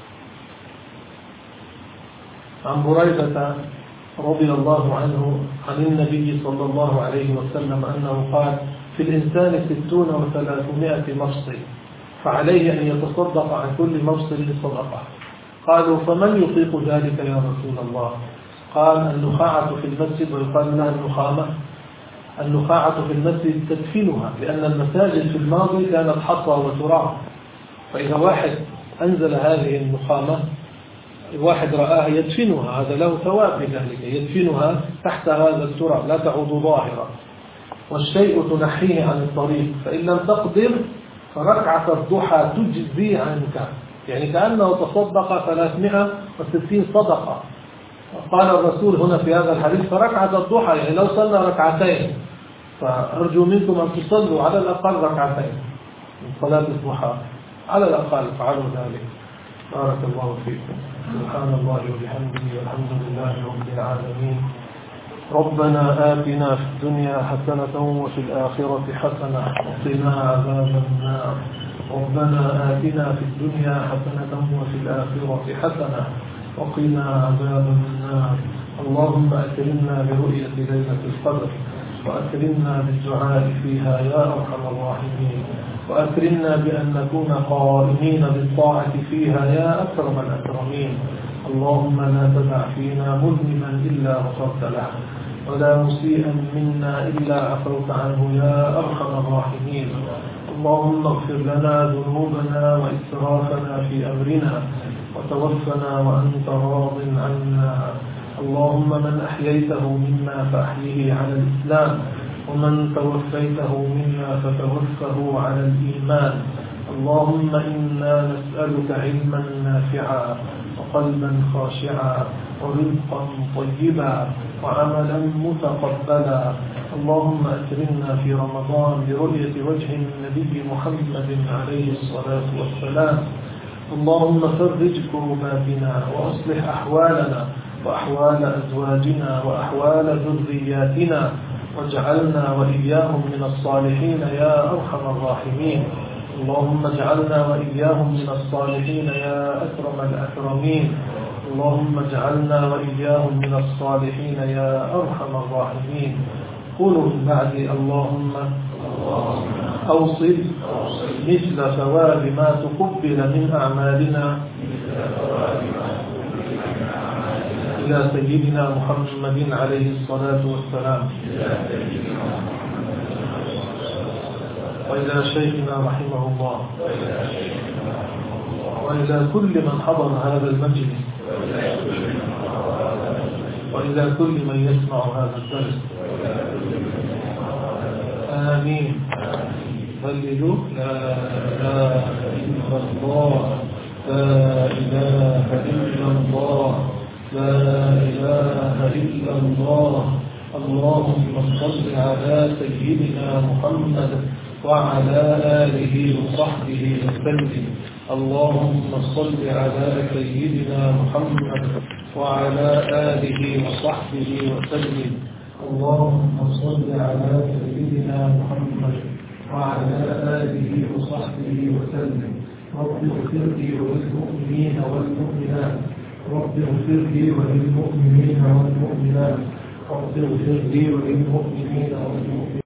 عن بريدة رضي الله عنه عن النبي صلى الله عليه وسلم أنه قال: في الإنسان ستون وثلاثمائة مفصل، فعليه أن يتصدق عن كل مفصل صدقة. قالوا: فمن يطيق ذلك يا رسول الله؟ قال: النخاعة في المسجد، ويقال لها النخامة. النخاعة في المسجد تدفنها، لأن المساجد في الماضي كانت حصى وتراب، فإذا واحد أنزل هذه النخامة، واحد رآها يدفنها، هذا له ثواب بذلك، يدفنها تحت هذا التراب لا تعود ظاهرة. والشيء تنحيه عن الطريق، فإن لم تقدر فركعة الضحى تجزي عنك، يعني كأنه تصدق ثلاثمائة وستين صدقة. قال الرسول هنا في هذا الحديث: فركعة الضحى، يعني لو صلى ركعتين، فأرجو منكم أن تصلوا على الأقل ركعتين من صلاة الضحى، على الأقل فعلوا ذلك. بارك الله فيكم. سبحان الله وبحمده، والحمد لله رب العالمين. ربنا آتنا في الدنيا حسنة وفي الآخرة حسنة وقنا عذاب النار. ربنا آتنا في الدنيا حسنة وفي الآخرة حسنة وقنا عذاب النار. اللهم أكرمنا برؤية ليلة القدر، وأكرمنا بالدعاء فيها يا أرحم الراحمين، وأكرمنا بأن نكون قائمين بالطاعة فيها يا أكرم الأكرمين. اللهم لا تدع فينا مذنبا إلا غفرت له، ولا مسيئا منا إلا عفوت عنه يا أرحم الراحمين. اللهم اغفر لنا ذنوبنا وإسرافنا في أمرنا، وتوفنا وأنت راض عنا. اللهم من أحييته منا فأحيه على الإسلام، ومن توفيته منا فتوفه على الإيمان. اللهم إنا نسألك علما نافعا وقلبا خاشعا ورزقا طيبا وعملا متقبلا. اللهم أكرمنا في رمضان برؤية وجه النبي محمد عليه الصلاة والسلام. اللهم فرج كرباتنا وأصلح أحوالنا وأحوال أزواجنا وأحوال ذرياتنا، واجعلنا وإياهم من الصالحين يا أرحم الراحمين. اللهم اجعلنا وإياهم من الصالحين يا أكرم الأكرمين. اللهم اجعلنا وإياهم من الصالحين يا أرحم الراحمين. قولوا من بعد: اللهم أوصل مثل ثواب ما تقبل من أعمالنا إلى سيدنا محمد عليه الصلاة والسلام، وإلى شيخنا رحمه الله، وإلى كل من حضر هذا المجلس، وإلى كل من يسمع هذا الدرس. آمين. بلغوا لا إله إلا الله، لا إله إلا الله، لا إله إلا الله. اللهم صل على سيدنا محمد وعلى آله وصحبه وسلم. اللهم صل على سيدنا محمد وعلى آله وصحبه وسلم. اللهم صل على سيدنا محمد وعلى آله وصحبه وسلم. رب اغفر لي وللمؤمنين والمؤمنات، رب اغفر لي وللمؤمنين والمؤمنات، رب اغفر لي وللمؤمنين